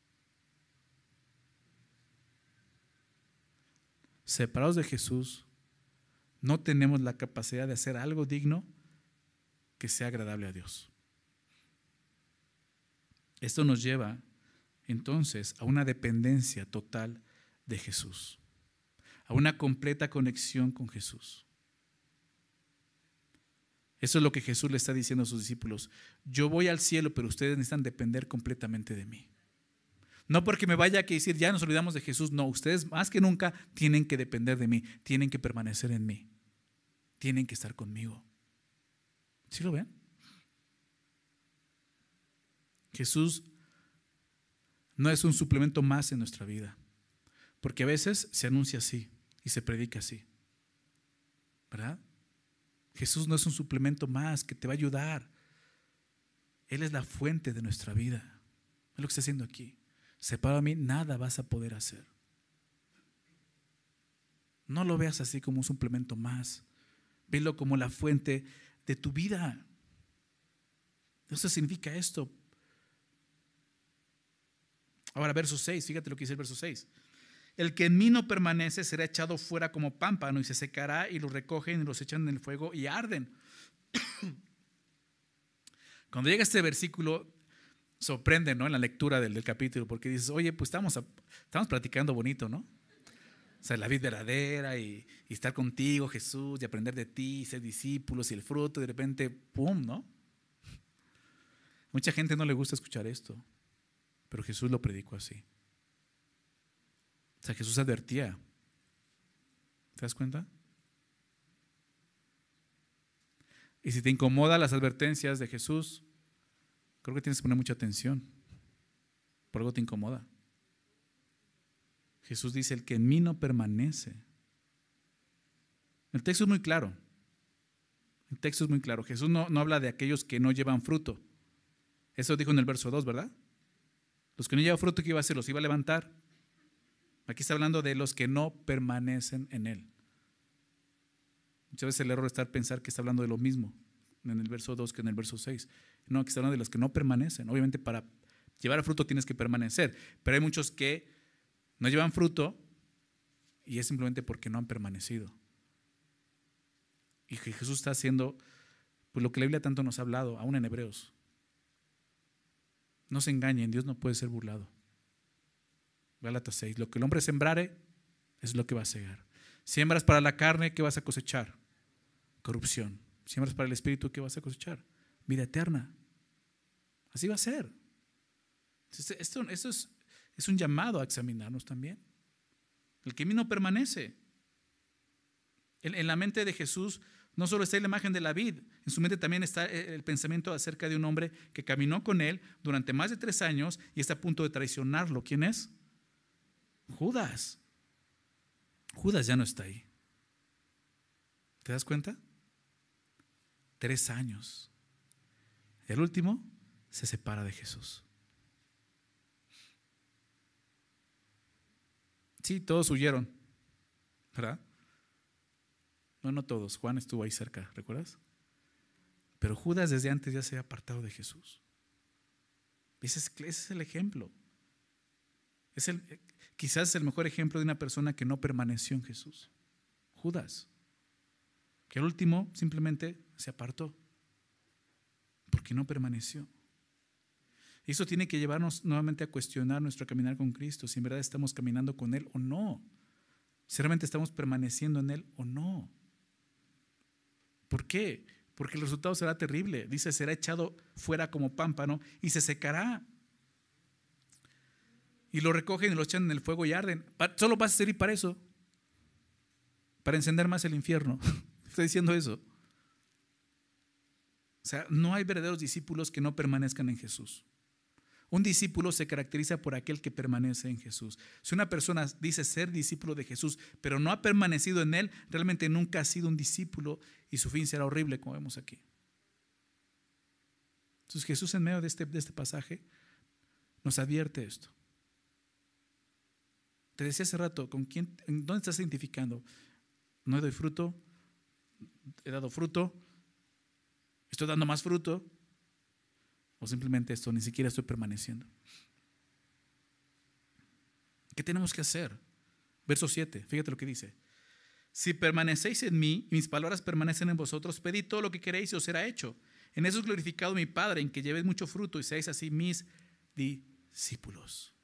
Separados de Jesús, no tenemos la capacidad de hacer algo digno que sea agradable a Dios. Esto nos lleva entonces a una dependencia total de Jesús, a una completa conexión con Jesús. Eso es lo que Jesús le está diciendo a sus discípulos. Yo voy al cielo, pero ustedes necesitan depender completamente de mí. No porque me vaya a decir, ya nos olvidamos de Jesús. No, ustedes más que nunca tienen que depender de mí, tienen que permanecer en mí, tienen que estar conmigo. ¿Sí lo ven? Jesús no es un suplemento más en nuestra vida, porque a veces se anuncia así y se predica así, ¿verdad? Jesús no es un suplemento más que te va a ayudar. Él es la fuente de nuestra vida. Es lo que está haciendo aquí. Separado de mí, nada vas a poder hacer. No lo veas así como un suplemento más. Velo como la fuente de tu vida. Eso significa esto. Ahora, verso seis, fíjate lo que dice el verso seis. El que en mí no permanece será echado fuera como pámpano y se secará, y los recogen y los echan en el fuego y arden. Cuando llega este versículo, sorprende, ¿no? En la lectura del, del capítulo, porque dices, oye, pues estamos, a, estamos platicando bonito, ¿no? O sea, la vida verdadera y, y estar contigo, Jesús, y aprender de ti, y ser discípulos y el fruto, y de repente, ¡pum!, ¿no? Mucha gente no le gusta escuchar esto, pero Jesús lo predicó así. O sea, Jesús advertía. ¿Te das cuenta? Y si te incomodan las advertencias de Jesús, creo que tienes que poner mucha atención. Por algo te incomoda. Jesús dice, el que en mí no permanece. El texto es muy claro. El texto es muy claro. Jesús no, no habla de aquellos que no llevan fruto. Eso dijo en el verso dos, ¿verdad? Los que no llevan fruto, ¿qué iba a hacer? Los iba a levantar. Aquí está hablando de los que no permanecen en Él. Muchas veces el error está pensar que está hablando de lo mismo en el verso dos que en el verso seis. No, aquí está hablando de los que no permanecen. Obviamente para llevar fruto tienes que permanecer, pero hay muchos que no llevan fruto y es simplemente porque no han permanecido. Y que Jesús está haciendo pues lo que la Biblia tanto nos ha hablado, aún en Hebreos. No se engañen, Dios no puede ser burlado. Gálatas seis, lo que el hombre sembrare es lo que va a cegar. Siembras para la carne, ¿qué vas a cosechar? Corrupción. Siembras para el espíritu, ¿qué vas a cosechar? Vida eterna. Así va a ser. Esto, esto es, es un llamado a examinarnos también. El que en mí no permanece. En, en la mente de Jesús no solo está la imagen de la vid, en su mente también está el pensamiento acerca de un hombre que caminó con él durante más de tres años y está a punto de traicionarlo. ¿Quién es? Judas. Judas ya no está ahí. ¿Te das cuenta? Tres años. El último se separa de Jesús. Sí, todos huyeron, ¿verdad? No, no todos. Juan estuvo ahí cerca, ¿recuerdas? Pero Judas desde antes ya se ha apartado de Jesús. Ese es, ese es el ejemplo. Es el, quizás es el mejor ejemplo de una persona que no permaneció en Jesús. Judas. Que al último simplemente se apartó. Porque no permaneció. Y eso tiene que llevarnos nuevamente a cuestionar nuestro caminar con Cristo. Si en verdad estamos caminando con Él o no. Si realmente estamos permaneciendo en Él o no. ¿Por qué? Porque el resultado será terrible. Dice, será echado fuera como pámpano y se secará. Y lo recogen y lo echan en el fuego y arden. Solo vas a servir para eso. Para encender más el infierno. Estoy diciendo eso. O sea, no hay verdaderos discípulos que no permanezcan en Jesús. Un discípulo se caracteriza por aquel que permanece en Jesús. Si una persona dice ser discípulo de Jesús, pero no ha permanecido en Él, realmente nunca ha sido un discípulo y su fin será horrible, como vemos aquí. Entonces Jesús en medio de este, de este pasaje nos advierte esto. Te decía hace rato, ¿con quién, en dónde estás identificando? No doy fruto, he dado fruto, estoy dando más fruto, o simplemente esto, ni siquiera estoy permaneciendo. ¿Qué tenemos que hacer? Verso siete, fíjate lo que dice. Si permanecéis en mí y mis palabras permanecen en vosotros, pedid todo lo que queréis y os será hecho. En eso es glorificado mi Padre, en que llevéis mucho fruto y seáis así mis discípulos.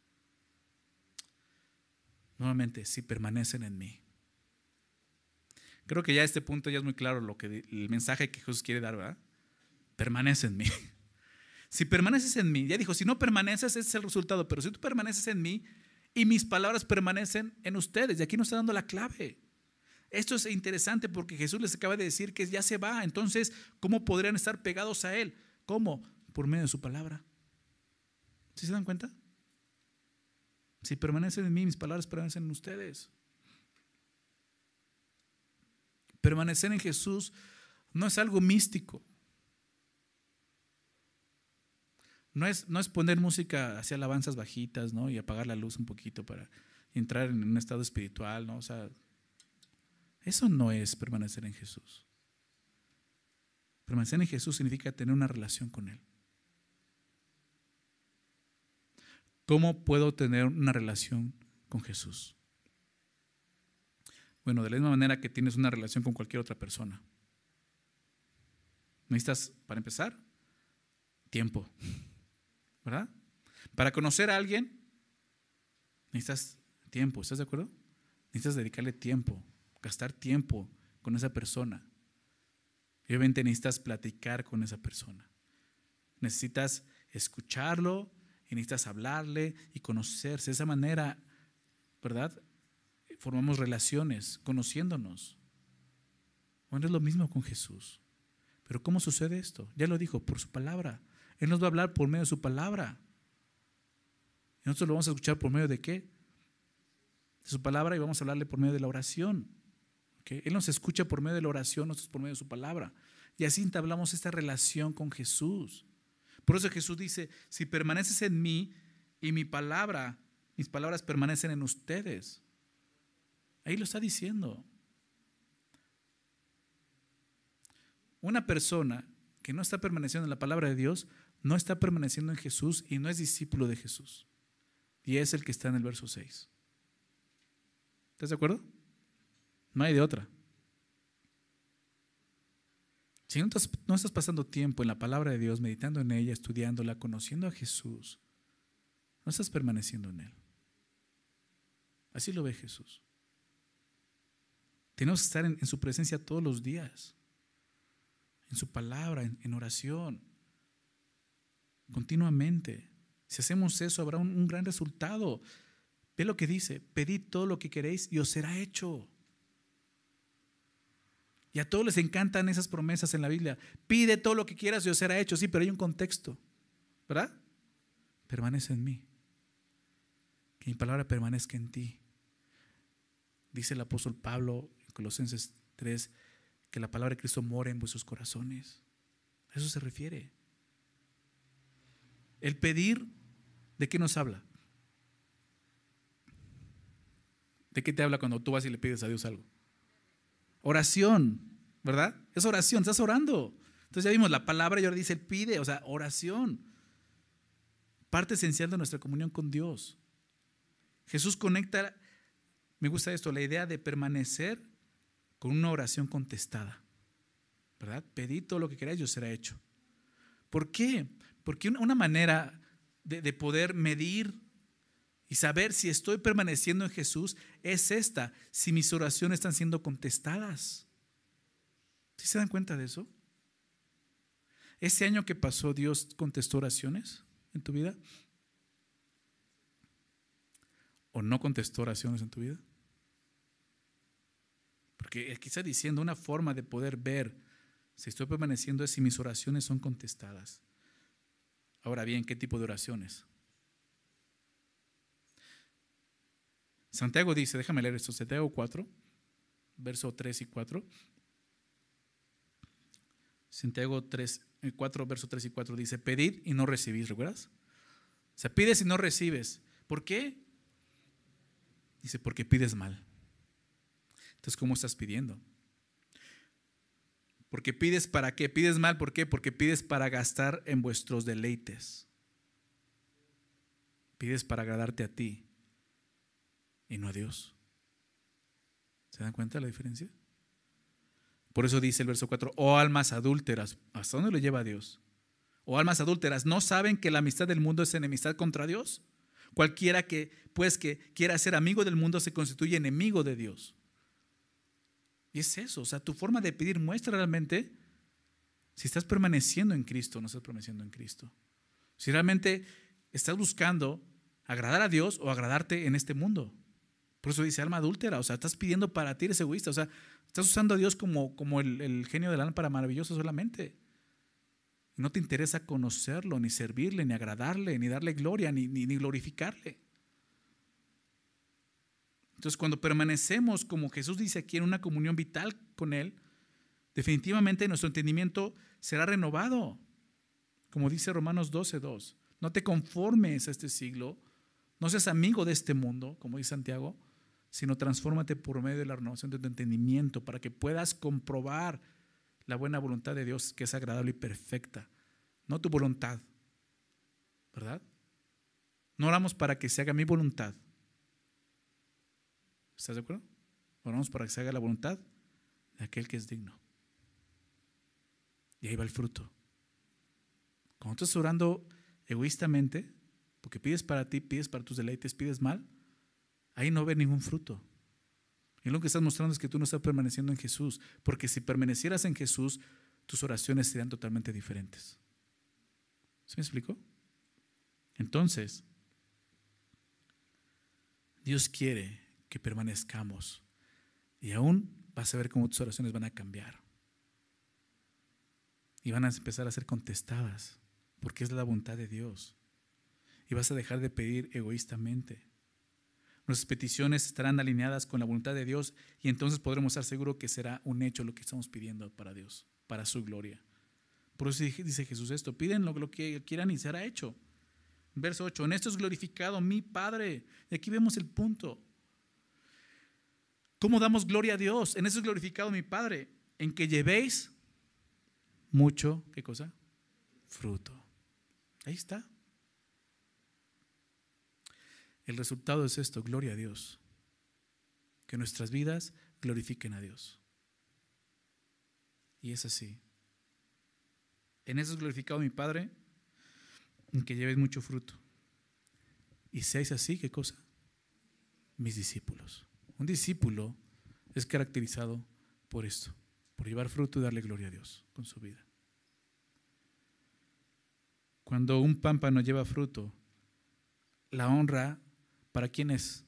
Nuevamente, si permanecen en mí. Creo que ya a este punto ya es muy claro lo que, el mensaje que Jesús quiere dar, ¿verdad? Permanece en mí. Si permaneces en mí, ya dijo, si no permaneces, ese es el resultado, pero si tú permaneces en mí y mis palabras permanecen en ustedes, y aquí nos está dando la clave. Esto es interesante porque Jesús les acaba de decir que ya se va, entonces, ¿cómo podrían estar pegados a Él? ¿Cómo? Por medio de su palabra. ¿Sí se dan cuenta? Si permanecen en mí, mis palabras permanecen en ustedes. Permanecer en Jesús no es algo místico. No es, no es poner música hacia alabanzas bajitas, ¿no? Y apagar la luz un poquito para entrar en un estado espiritual, ¿no? O sea, eso no es permanecer en Jesús. Permanecer en Jesús significa tener una relación con Él. ¿Cómo puedo tener una relación con Jesús? Bueno, de la misma manera que tienes una relación con cualquier otra persona. Necesitas, para empezar, tiempo. ¿Verdad? Para conocer a alguien necesitas tiempo, ¿estás de acuerdo? Necesitas dedicarle tiempo, gastar tiempo con esa persona. Y obviamente necesitas platicar con esa persona. Necesitas escucharlo y necesitas hablarle y conocerse. De esa manera, ¿verdad? Formamos relaciones, conociéndonos. Bueno, es lo mismo con Jesús. Pero ¿cómo sucede esto? Ya lo dijo, por su palabra. Él nos va a hablar por medio de su palabra. nosotros lo vamos a escuchar por medio de qué? De su palabra, y vamos a hablarle por medio de la oración. ¿Okay? Él nos escucha por medio de la oración, nosotros por medio de su palabra. Y así entablamos esta relación con Jesús. Por eso Jesús dice, si permaneces en mí y mi palabra, mis palabras permanecen en ustedes. Ahí lo está diciendo. Una persona que no está permaneciendo en la palabra de Dios, no está permaneciendo en Jesús y no es discípulo de Jesús. Y es el que está en el verso seis. ¿Estás de acuerdo? No hay de otra. Si no estás, no estás pasando tiempo en la palabra de Dios, meditando en ella, estudiándola, conociendo a Jesús, no estás permaneciendo en Él. Así lo ve Jesús. Tenemos que estar en, en su presencia todos los días, en su palabra, en, en oración, continuamente. Si hacemos eso, habrá un, un gran resultado. Ve lo que dice: pedid todo lo que queréis y os será hecho. Y a todos les encantan esas promesas en la Biblia. Pide todo lo que quieras y os será hecho. Sí, pero hay un contexto, ¿verdad? Permanece en mí. Que mi palabra permanezca en ti. Dice el apóstol Pablo en Colosenses tres que la palabra de Cristo mora en vuestros corazones. A eso se refiere. El pedir, ¿de qué nos habla? ¿De qué te habla cuando tú vas y le pides a Dios algo? Oración, ¿verdad? Es oración, estás orando. Entonces ya vimos la palabra y ahora dice el pide, o sea, oración. Parte esencial de nuestra comunión con Dios. Jesús conecta, me gusta esto, la idea de permanecer con una oración contestada, ¿verdad? Pedid todo lo que queráis y os será hecho. ¿Por qué? Porque una manera de, de poder medir y saber si estoy permaneciendo en Jesús es esta: si mis oraciones están siendo contestadas. ¿Sí se dan cuenta de eso? ¿Ese año que pasó Dios contestó oraciones en tu vida? ¿O no contestó oraciones en tu vida? Porque aquí está diciendo una forma de poder ver si estoy permaneciendo es si mis oraciones son contestadas. Ahora bien, ¿qué tipo de oraciones? Santiago dice, déjame leer esto, Santiago cuatro, verso tres y cuatro. Santiago tres, cuatro, verso tres y cuatro dice: pedid y no recibís, ¿recuerdas? O sea, pides y no recibes. ¿Por qué? Dice, porque pides mal. Entonces, ¿cómo estás pidiendo? Porque pides para qué, pides mal, ¿por qué? Porque pides para gastar en vuestros deleites. Pides para agradarte a ti y no a Dios. ¿Se dan cuenta de la diferencia? Por eso dice el verso cuatro: oh almas adúlteras, ¿hasta dónde lo lleva Dios? Oh almas adúlteras, ¿no saben que la amistad del mundo es enemistad contra Dios? Cualquiera que, pues, que quiera ser amigo del mundo se constituye enemigo de Dios. Y es eso, o sea, tu forma de pedir muestra realmente si estás permaneciendo en Cristo o no estás permaneciendo en Cristo. Si realmente estás buscando agradar a Dios o agradarte en este mundo. Por eso dice alma adúltera, o sea, estás pidiendo para ti, eres egoísta, o sea, estás usando a Dios como, como el, el genio de la lámpara maravilloso solamente. No te interesa conocerlo, ni servirle, ni agradarle, ni darle gloria, ni, ni, ni glorificarle. Entonces, cuando permanecemos, como Jesús dice aquí, en una comunión vital con Él, definitivamente nuestro entendimiento será renovado. Como dice Romanos doce dos, no te conformes a este siglo, no seas amigo de este mundo, como dice Santiago, sino transfórmate por medio de la renovación de tu entendimiento para que puedas comprobar la buena voluntad de Dios, que es agradable y perfecta. No tu voluntad, ¿verdad? No oramos para que se haga mi voluntad. ¿Estás de acuerdo? Oramos para que se haga la voluntad de aquel que es digno. Y ahí va el fruto. Cuando estás orando egoístamente, porque pides para ti, pides para tus deleites, pides mal, ahí no ve ningún fruto. Y lo que estás mostrando es que tú no estás permaneciendo en Jesús, porque si permanecieras en Jesús, tus oraciones serían totalmente diferentes. ¿Se me explicó? Entonces, Dios quiere que permanezcamos y aún vas a ver cómo tus oraciones van a cambiar y van a empezar a ser contestadas, porque es la voluntad de Dios. y vas a dejar de pedir egoístamente. Nuestras peticiones estarán alineadas con la voluntad de Dios y entonces podremos estar seguros que será un hecho lo que estamos pidiendo para Dios, para su gloria. Por eso dice Jesús esto, piden lo, lo que quieran y será hecho. Verso ocho, en esto es glorificado mi Padre. Y aquí vemos el punto. ¿Cómo damos gloria a Dios? En eso es glorificado mi Padre, en que llevéis mucho, ¿qué cosa? Fruto. Ahí está. El resultado es esto, gloria a Dios. Que nuestras vidas glorifiquen a Dios. Y es así. En eso es glorificado mi Padre, en que llevéis mucho fruto. Y seáis así, ¿qué cosa? Mis discípulos. Un discípulo es caracterizado por esto, por llevar fruto y darle gloria a Dios con su vida. Cuando un pámpano lleva fruto, la honra, ¿para quién es?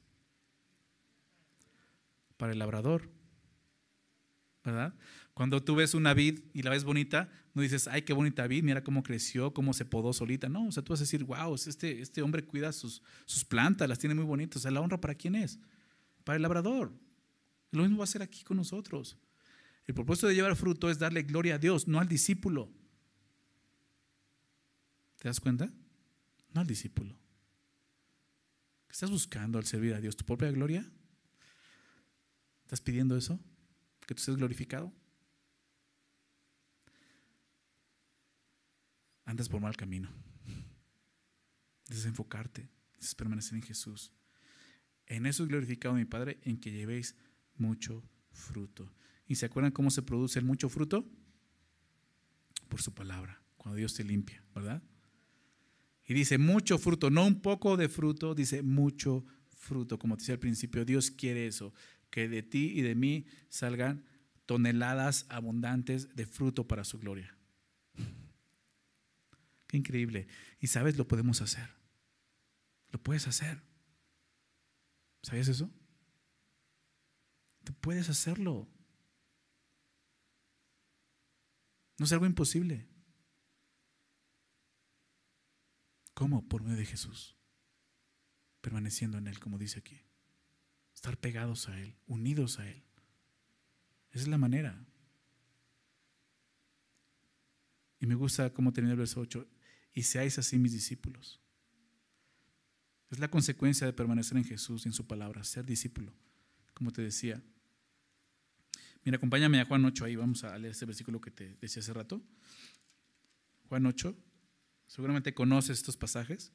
Para el labrador, ¿verdad? Cuando tú ves una vid y la ves bonita, no dices, ay, qué bonita vid, mira cómo creció, cómo se podó solita. No, o sea, tú vas a decir, wow, este, este hombre cuida sus, sus plantas, las tiene muy bonitas. O sea, ¿la honra para quién es? Para el labrador. Lo mismo va a ser aquí con nosotros. El propósito de llevar fruto es darle gloria a Dios, no al discípulo. ¿Te das cuenta? No al discípulo. ¿Qué estás buscando al servir a Dios? ¿Tu propia gloria? ¿Estás pidiendo eso? ¿Que tú seas glorificado? Andas por mal camino. Necesitas enfocarte, necesitas permanecer en Jesús. En eso es glorificado mi Padre, en que llevéis mucho fruto. ¿Y se acuerdan cómo se produce el mucho fruto? Por su palabra, cuando Dios te limpia, ¿verdad? Y dice mucho fruto, no un poco de fruto, dice mucho fruto. Como te decía al principio, Dios quiere eso, que de ti y de mí salgan toneladas abundantes de fruto para su gloria. Qué increíble. Y sabes, lo podemos hacer. Lo puedes hacer. ¿Sabías eso? Tú puedes hacerlo. No es algo imposible. ¿Cómo? Por medio de Jesús. Permaneciendo en Él, como dice aquí. Estar pegados a Él, unidos a Él. Esa es la manera. Y me gusta cómo termina el verso ocho. Y seáis así mis discípulos. Es la consecuencia de permanecer en Jesús y en su palabra, ser discípulo, como te decía. Mira, acompáñame a Juan ocho ahí, vamos a leer ese versículo que te decía hace rato. Juan ocho, seguramente conoces estos pasajes.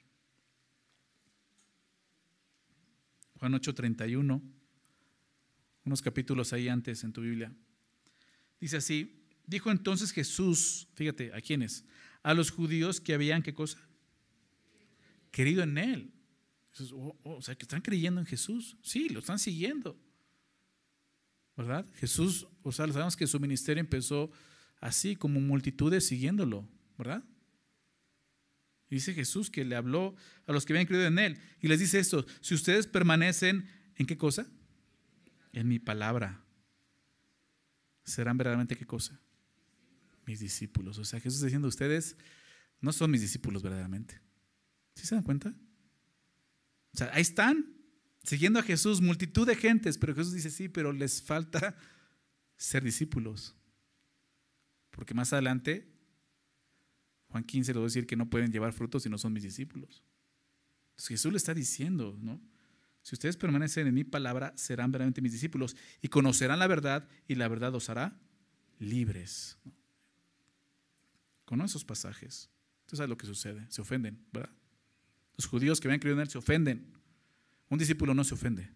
Juan ocho, treinta y uno, unos capítulos ahí antes en tu Biblia. Dice así, dijo entonces Jesús, fíjate, ¿a quiénes? A los judíos que habían, ¿qué cosa? Querido en Él. Oh, oh, o sea, que están creyendo en Jesús. Sí, lo están siguiendo. ¿Verdad? Jesús, o sea, sabemos que su ministerio empezó así, como multitudes siguiéndolo, ¿verdad? Y dice Jesús que le habló a los que habían creído en Él. Y les dice esto, si ustedes permanecen, ¿en qué cosa? En mi palabra. ¿Serán verdaderamente qué cosa? Mis discípulos. O sea, Jesús está diciendo, ustedes no son mis discípulos verdaderamente. ¿Sí se dan cuenta? O sea, ahí están, siguiendo a Jesús, multitud de gentes, pero Jesús dice, sí, pero les falta ser discípulos. Porque más adelante, Juan quince le va a decir que no pueden llevar frutos si no son mis discípulos. Entonces Jesús le está diciendo, ¿no? Si ustedes permanecen en mi palabra, serán verdaderamente mis discípulos y conocerán la verdad y la verdad os hará libres. ¿No? Con esos pasajes, tú sabes lo que sucede, se ofenden, ¿verdad? Los judíos que habían creído en Él se ofenden. Un discípulo no se ofende.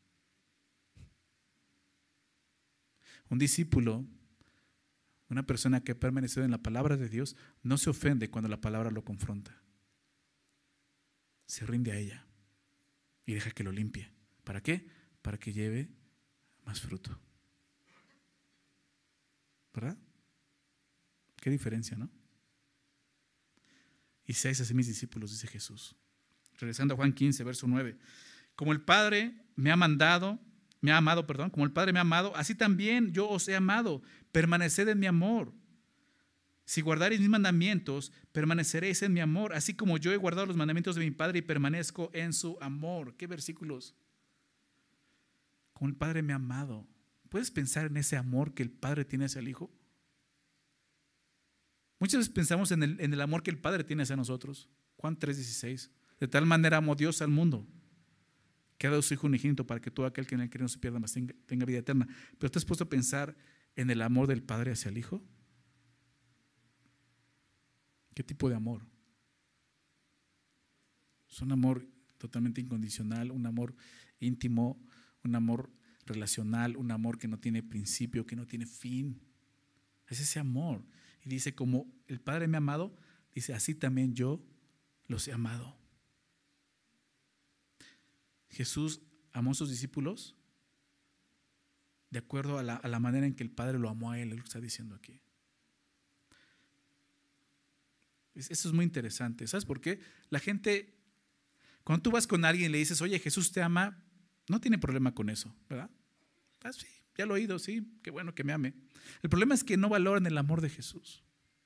Un discípulo, una persona que ha permanecido en la palabra de Dios, no se ofende cuando la palabra lo confronta. Se rinde a ella y deja que lo limpie. ¿Para qué? Para que lleve más fruto. ¿Verdad? Qué diferencia, ¿no? Y seáis así mis discípulos, dice Jesús. Regresando a Juan quince, verso nueve. Como el Padre me ha mandado, me ha amado, perdón, como el Padre me ha amado, así también yo os he amado. Permaneced en mi amor. Si guardaréis mis mandamientos, permaneceréis en mi amor, así como yo he guardado los mandamientos de mi Padre y permanezco en su amor. ¿Qué versículos? Como el Padre me ha amado. ¿Puedes pensar en ese amor que el Padre tiene hacia el Hijo? Muchas veces pensamos en el, en el amor que el Padre tiene hacia nosotros. Juan tres dieciséis. De tal manera amó Dios al mundo, que ha dado su Hijo unigénito para que todo aquel que en él cree no se pierda, mas tenga, tenga vida eterna. ¿Pero te has puesto a pensar en el amor del Padre hacia el Hijo? ¿Qué tipo de amor? Es un amor totalmente incondicional, un amor íntimo, un amor relacional, un amor que no tiene principio, que no tiene fin. Es ese amor. Y dice, como el Padre me ha amado, dice, así también yo los he amado. Jesús amó a sus discípulos de acuerdo a la, a la manera en que el Padre lo amó a él, es lo que está diciendo aquí. Eso es muy interesante. ¿Sabes por qué? La gente, cuando tú vas con alguien y le dices, oye, Jesús te ama, no tiene problema con eso, ¿verdad? Ah, sí, ya lo he oído, sí, qué bueno que me ame. El problema es que no valoran el amor de Jesús.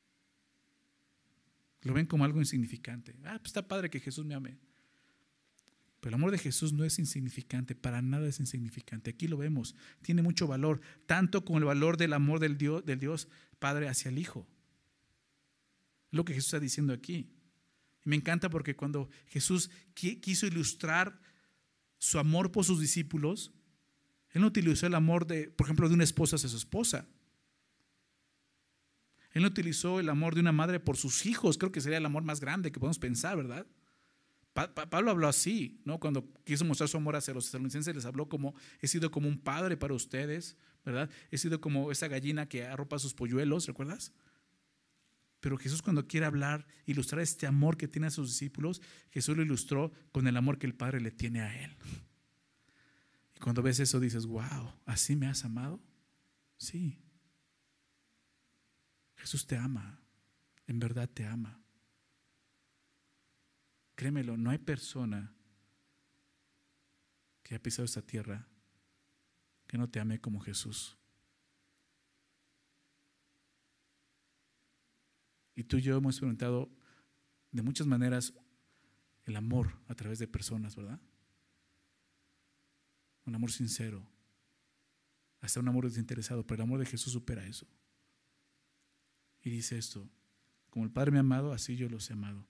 Lo ven como algo insignificante. Ah, pues está padre que Jesús me ame. Pero el amor de Jesús no es insignificante, para nada es insignificante. Aquí lo vemos, tiene mucho valor, tanto como el valor del amor del Dios, del Dios Padre hacia el Hijo. Es lo que Jesús está diciendo aquí. Y me encanta porque cuando Jesús quiso ilustrar su amor por sus discípulos, Él no utilizó el amor, de, por ejemplo, de una esposa hacia su esposa. Él no utilizó el amor de una madre por sus hijos. Creo que sería el amor más grande que podemos pensar, ¿verdad? Pa- Pa- Pablo habló así, ¿no? Cuando quiso mostrar su amor hacia los tesalonicenses, les habló como, he sido como un padre para ustedes, ¿verdad? He sido como esa gallina que arropa sus polluelos, ¿recuerdas? Pero Jesús, cuando quiere hablar, ilustrar este amor que tiene a sus discípulos, Jesús lo ilustró con el amor que el Padre le tiene a Él. Y cuando ves eso dices, wow, ¿así me has amado? Sí. Jesús te ama, en verdad te ama. Créemelo, no hay persona que haya pisado esta tierra que no te ame como Jesús. Y tú y yo hemos experimentado de muchas maneras el amor a través de personas, ¿verdad? Un amor sincero, hasta un amor desinteresado, pero el amor de Jesús supera eso. Y dice esto, como el Padre me ha amado, así yo los he amado.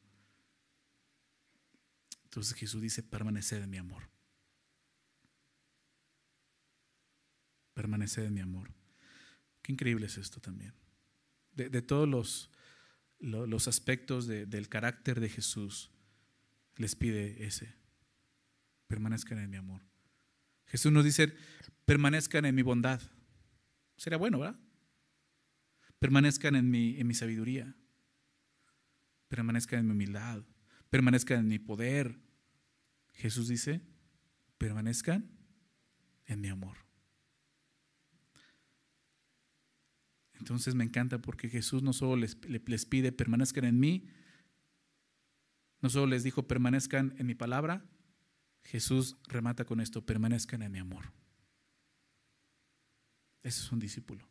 Entonces Jesús dice, permaneced en mi amor. Permaneced en mi amor. Qué increíble es esto también. De, de todos los, los, los aspectos de, del carácter de Jesús, les pide ese, permanezcan en mi amor. Jesús nos dice, permanezcan en mi bondad. Sería bueno, ¿verdad? Permanezcan en mi, en mi sabiduría. Permanezcan en mi humildad. Permanezcan en mi poder. Jesús dice, permanezcan en mi amor. Entonces me encanta porque Jesús no solo les, les pide permanezcan en mí, no solo les dijo permanezcan en mi palabra, Jesús remata con esto, permanezcan en mi amor. Ese es un discípulo.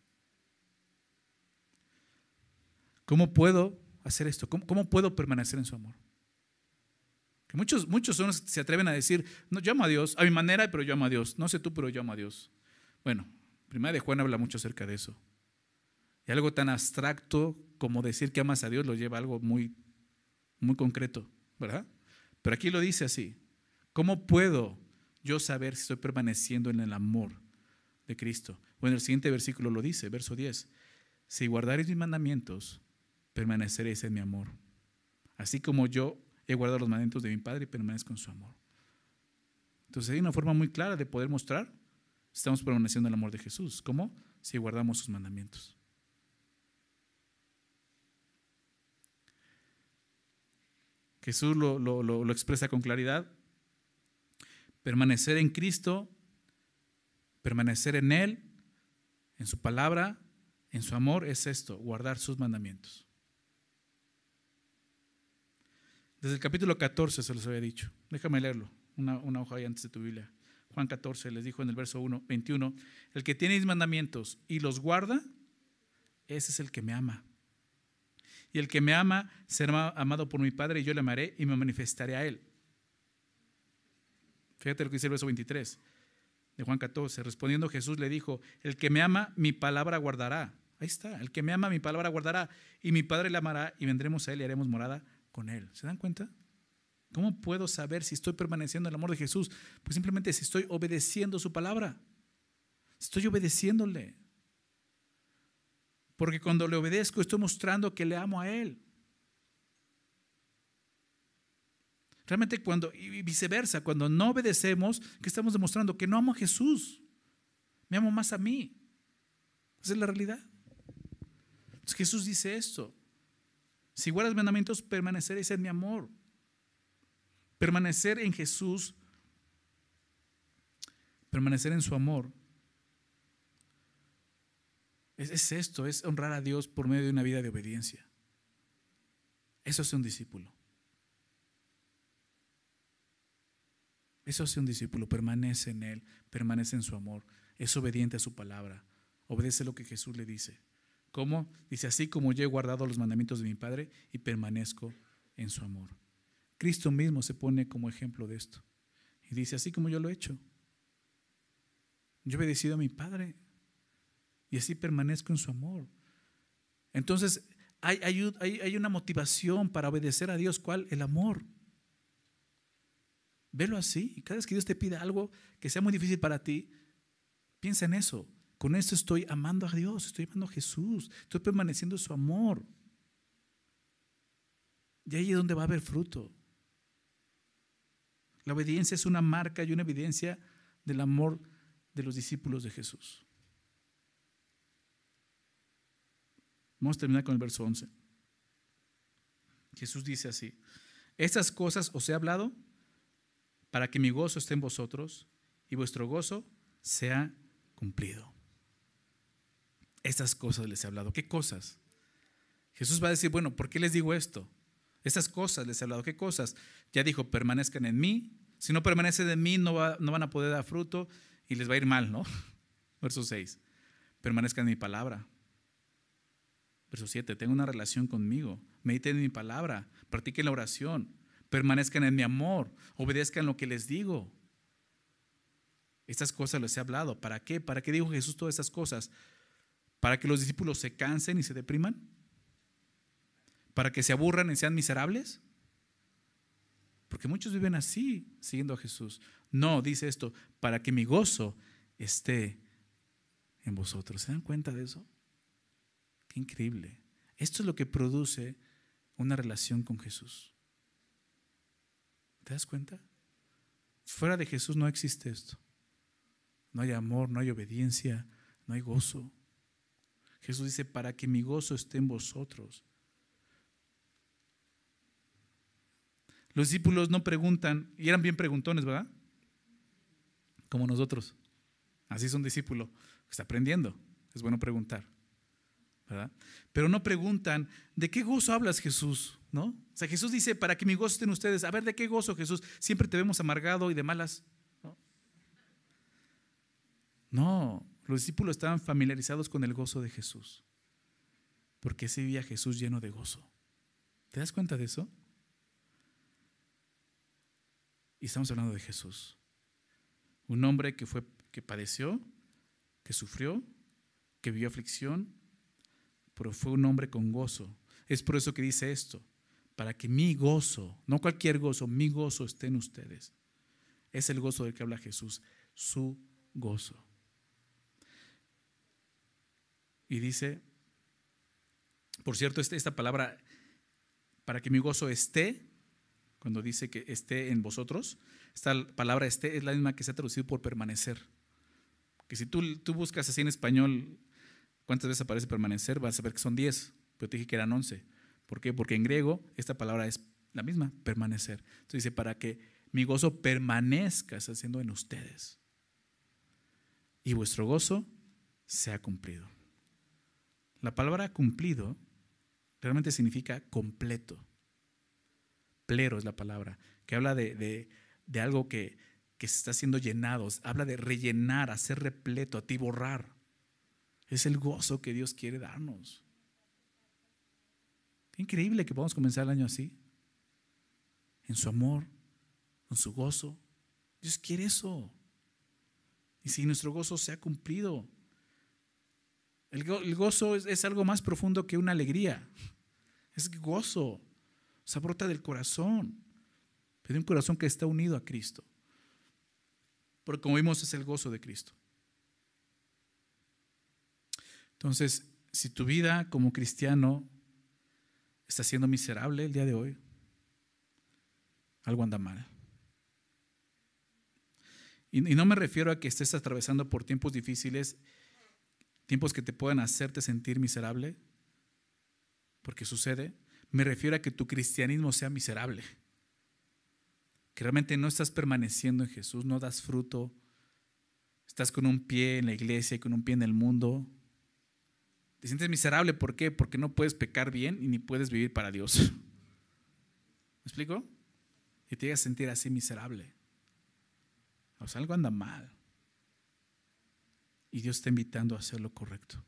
¿Cómo puedo hacer esto? ¿Cómo, cómo puedo permanecer en su amor? Que muchos, muchos son los que se atreven a decir, no, yo amo a Dios, a mi manera, pero yo amo a Dios. No sé tú, pero yo amo a Dios. Bueno, Primera de Juan habla mucho acerca de eso. Y algo tan abstracto como decir que amas a Dios lo lleva a algo muy, muy concreto, ¿verdad? Pero aquí lo dice así. ¿Cómo puedo yo saber si estoy permaneciendo en el amor de Cristo? Bueno, el siguiente versículo lo dice, verso diez. Si guardaréis mis mandamientos, permaneceréis en mi amor. Así como yo he guardado los mandamientos de mi Padre y permanezco en su amor. Entonces hay una forma muy clara de poder mostrar si estamos permaneciendo en el amor de Jesús. ¿Cómo? Si guardamos sus mandamientos. Jesús lo, lo, lo, lo expresa con claridad. Permanecer en Cristo, permanecer en Él, en su palabra, en su amor, es esto, guardar sus mandamientos. Desde el capítulo catorce se los había dicho. Déjame leerlo, una, una hoja ahí antes de tu Biblia. Juan catorce les dijo en el verso uno, veintiuno, el que tiene mis mandamientos y los guarda, ese es el que me ama. Y el que me ama será amado por mi Padre, y yo le amaré y me manifestaré a él. Fíjate lo que dice el verso veintitrés de Juan catorce. Respondiendo Jesús le dijo: el que me ama, mi palabra guardará. Ahí está, el que me ama, mi palabra guardará, y mi Padre le amará, y vendremos a él y haremos morada con él. ¿Se dan cuenta? ¿Cómo puedo saber si estoy permaneciendo en el amor de Jesús? Pues simplemente si estoy obedeciendo su palabra. Estoy obedeciéndole. Porque cuando le obedezco estoy mostrando que le amo a él. Realmente cuando, y viceversa, cuando no obedecemos, ¿qué estamos demostrando? Que no amo a Jesús. Me amo más a mí. Esa es la realidad. Entonces Jesús dice esto: si guardas mandamientos, permaneceréis en mi amor. Permanecer en Jesús, permanecer en su amor, es, es esto, es honrar a Dios por medio de una vida de obediencia. Eso es un discípulo. Eso es un discípulo, permanece en él, permanece en su amor, es obediente a su palabra, obedece lo que Jesús le dice. ¿Cómo? Dice: así como yo he guardado los mandamientos de mi Padre y permanezco en su amor. Cristo mismo se pone como ejemplo de esto y dice: así como yo lo he hecho, yo he obedecido a mi Padre y así permanezco en su amor. Entonces hay, hay, hay, hay una motivación para obedecer a Dios. ¿Cuál? El amor. Velo así. Cada vez que Dios te pida algo que sea muy difícil para ti, piensa en eso. Con esto estoy amando a Dios, estoy amando a Jesús, estoy permaneciendo en su amor. Y ahí es donde va a haber fruto. La obediencia es una marca y una evidencia del amor de los discípulos de Jesús. Vamos a terminar con el verso once. Jesús dice así: estas cosas os he hablado para que mi gozo esté en vosotros y vuestro gozo sea cumplido. Estas cosas les he hablado. ¿Qué cosas? Jesús va a decir: bueno, ¿por qué les digo esto? Estas cosas les he hablado. ¿Qué cosas? Ya dijo: permanezcan en mí. Si no permanecen en mí, no, va, no van a poder dar fruto y les va a ir mal, ¿no? Verso seis. Permanezcan en mi palabra. Verso siete. Tengan una relación conmigo. Mediten en mi palabra. Practiquen la oración. Permanezcan en mi amor. Obedezcan lo que les digo. Estas cosas les he hablado. ¿Para qué? ¿Para qué dijo Jesús todas estas cosas? ¿Para que los discípulos se cansen y se depriman? ¿Para que se aburran y sean miserables? Porque muchos viven así, siguiendo a Jesús. No, dice esto: para que mi gozo esté en vosotros. ¿Se dan cuenta de eso? Qué increíble. Esto es lo que produce una relación con Jesús. ¿Te das cuenta? Fuera de Jesús no existe esto. No hay amor, no hay obediencia, no hay gozo. Jesús dice: para que mi gozo esté en vosotros. Los discípulos no preguntan, y eran bien preguntones, ¿verdad? Como nosotros. Así es un discípulo que está aprendiendo. Es bueno preguntar, ¿verdad? Pero no preguntan: ¿de qué gozo hablas, Jesús? ¿No? O sea, Jesús dice: para que mi gozo esté en ustedes. A ver, ¿de qué gozo, Jesús? Siempre te vemos amargado y de malas. No, no, los discípulos estaban familiarizados con el gozo de Jesús, porque se vivía Jesús lleno de gozo. ¿Te das cuenta de eso? Y estamos hablando de Jesús, un hombre que fue, que padeció, que sufrió, que vivió aflicción, pero fue un hombre con gozo. Es por eso que dice esto: para que mi gozo, no cualquier gozo, mi gozo esté en ustedes. Es el gozo del que habla Jesús, su gozo. Y dice, por cierto, esta palabra, para que mi gozo esté, cuando dice que esté en vosotros, esta palabra esté es la misma que se ha traducido por permanecer. Que si tú, tú buscas así en español cuántas veces aparece permanecer, vas a ver que son diez, pero te dije que eran once. ¿Por qué? Porque en griego esta palabra es la misma, permanecer. Entonces dice: para que mi gozo permanezca, está haciendo en ustedes, y vuestro gozo sea cumplido. La palabra cumplido realmente significa completo. Plero es la palabra, que habla de, de, de algo que, que se está siendo llenado. Habla de rellenar, hacer repleto, atiborrar. Es el gozo que Dios quiere darnos. Qué increíble que podamos comenzar el año así, en su amor, en su gozo. Dios quiere eso. Y si nuestro gozo se ha cumplido, el, go, el gozo es, es algo más profundo que una alegría. Es gozo, se brota del corazón, de un corazón que está unido a Cristo. Porque como vimos, es el gozo de Cristo. Entonces, si tu vida como cristiano está siendo miserable el día de hoy, algo anda mal. Y, y no me refiero a que estés atravesando por tiempos difíciles, tiempos que te puedan hacerte sentir miserable, porque sucede. Me refiero a que tu cristianismo sea miserable, que realmente no estás permaneciendo en Jesús, no das fruto, estás con un pie en la iglesia y con un pie en el mundo. Te sientes miserable, ¿por qué? Porque no puedes pecar bien y ni puedes vivir para Dios. ¿Me explico? Y te llegas a sentir así miserable. O sea, algo anda mal. Y Dios está invitando a hacer lo correcto.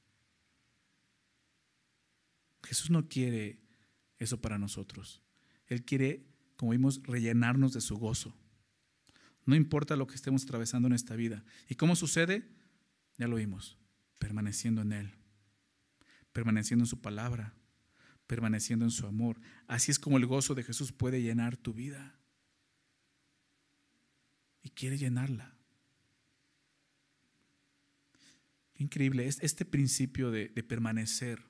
Jesús no quiere eso para nosotros. Él quiere, como vimos, rellenarnos de su gozo. No importa lo que estemos atravesando en esta vida. ¿Y cómo sucede? Ya lo vimos. Permaneciendo en Él. Permaneciendo en su palabra. Permaneciendo en su amor. Así es como el gozo de Jesús puede llenar tu vida. Y quiere llenarla. Qué increíble. Este principio de, de permanecer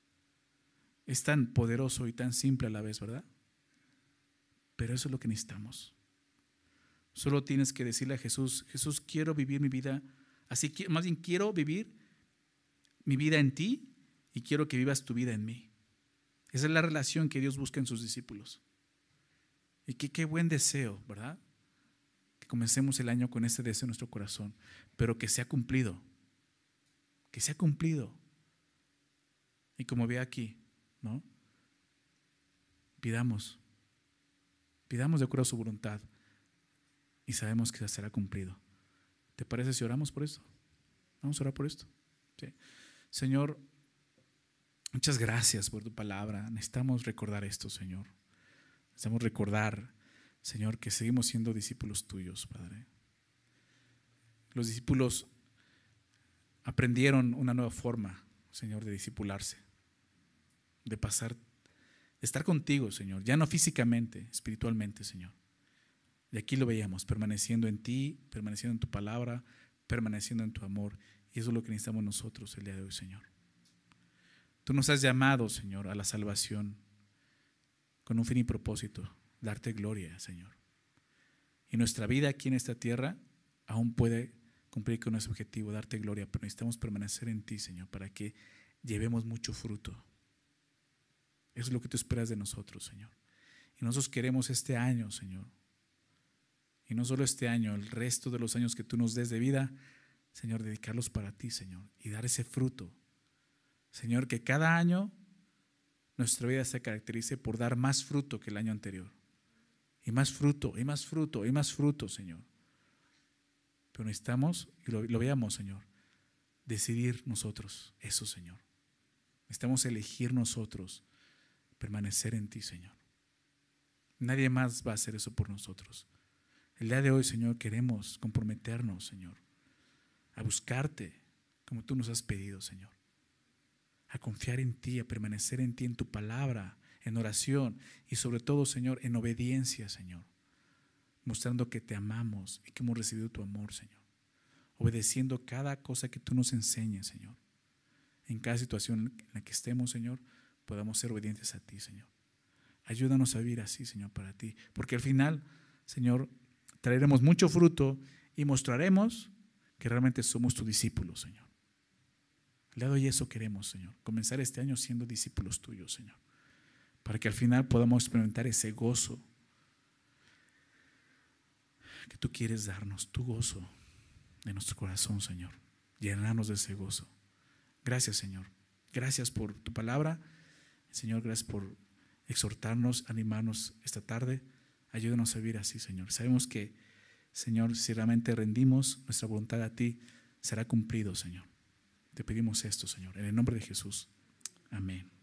es tan poderoso y tan simple a la vez, ¿verdad? Pero eso es lo que necesitamos. Solo tienes que decirle a Jesús: Jesús, quiero vivir mi vida así, más bien quiero vivir mi vida en ti y quiero que vivas tu vida en mí. Esa es la relación que Dios busca en sus discípulos. Y qué, qué buen deseo, ¿verdad? Que comencemos el año con ese deseo en nuestro corazón, pero que sea cumplido. Que sea cumplido. Y como ve aquí, ¿no? Pidamos, pidamos de acuerdo a su voluntad y sabemos que será cumplido. ¿Te parece si oramos por esto? Vamos a orar por esto. ¿Sí? Señor, muchas gracias por tu palabra. Necesitamos recordar esto, Señor. Necesitamos recordar, Señor, que seguimos siendo discípulos tuyos, Padre. Los discípulos aprendieron una nueva forma, Señor, de discipularse, de pasar, de estar contigo, Señor, ya no físicamente, espiritualmente, Señor. Y aquí lo veíamos, permaneciendo en ti, permaneciendo en tu palabra, permaneciendo en tu amor. Y eso es lo que necesitamos nosotros el día de hoy, Señor. Tú nos has llamado, Señor, a la salvación con un fin y propósito, darte gloria, Señor. Y nuestra vida aquí en esta tierra aún puede cumplir con ese objetivo, darte gloria, pero necesitamos permanecer en ti, Señor, para que llevemos mucho fruto. Eso es lo que tú esperas de nosotros, Señor. Y nosotros queremos este año, Señor, y no solo este año, el resto de los años que tú nos des de vida, Señor, dedicarlos para ti, Señor, y dar ese fruto. Señor, que cada año nuestra vida se caracterice por dar más fruto que el año anterior. Y más fruto, y más fruto, y más fruto, Señor. Pero necesitamos, y lo, lo veamos, Señor, decidir nosotros eso, Señor. Necesitamos elegir nosotros permanecer en ti, Señor. Nadie más va a hacer eso por nosotros. El día de hoy, Señor, queremos comprometernos, Señor, a buscarte como tú nos has pedido, Señor. A confiar en ti, a permanecer en ti, en tu palabra, en oración y sobre todo, Señor, en obediencia, Señor. Mostrando que te amamos y que hemos recibido tu amor, Señor. Obedeciendo cada cosa que tú nos enseñes, Señor. En cada situación en la que estemos, Señor, podamos ser obedientes a ti, Señor. Ayúdanos a vivir así, Señor, para ti. Porque al final, Señor, traeremos mucho fruto y mostraremos que realmente somos tus discípulos, Señor. El día de hoy eso queremos, Señor. Comenzar este año siendo discípulos tuyos, Señor. Para que al final podamos experimentar ese gozo que tú quieres darnos, tu gozo de nuestro corazón, Señor. Llenarnos de ese gozo. Gracias, Señor. Gracias por tu palabra. Señor, gracias por exhortarnos, animarnos esta tarde. Ayúdanos a vivir así, Señor. Sabemos que, Señor, si realmente rendimos nuestra voluntad a ti, será cumplido, Señor. Te pedimos esto, Señor, en el nombre de Jesús. Amén.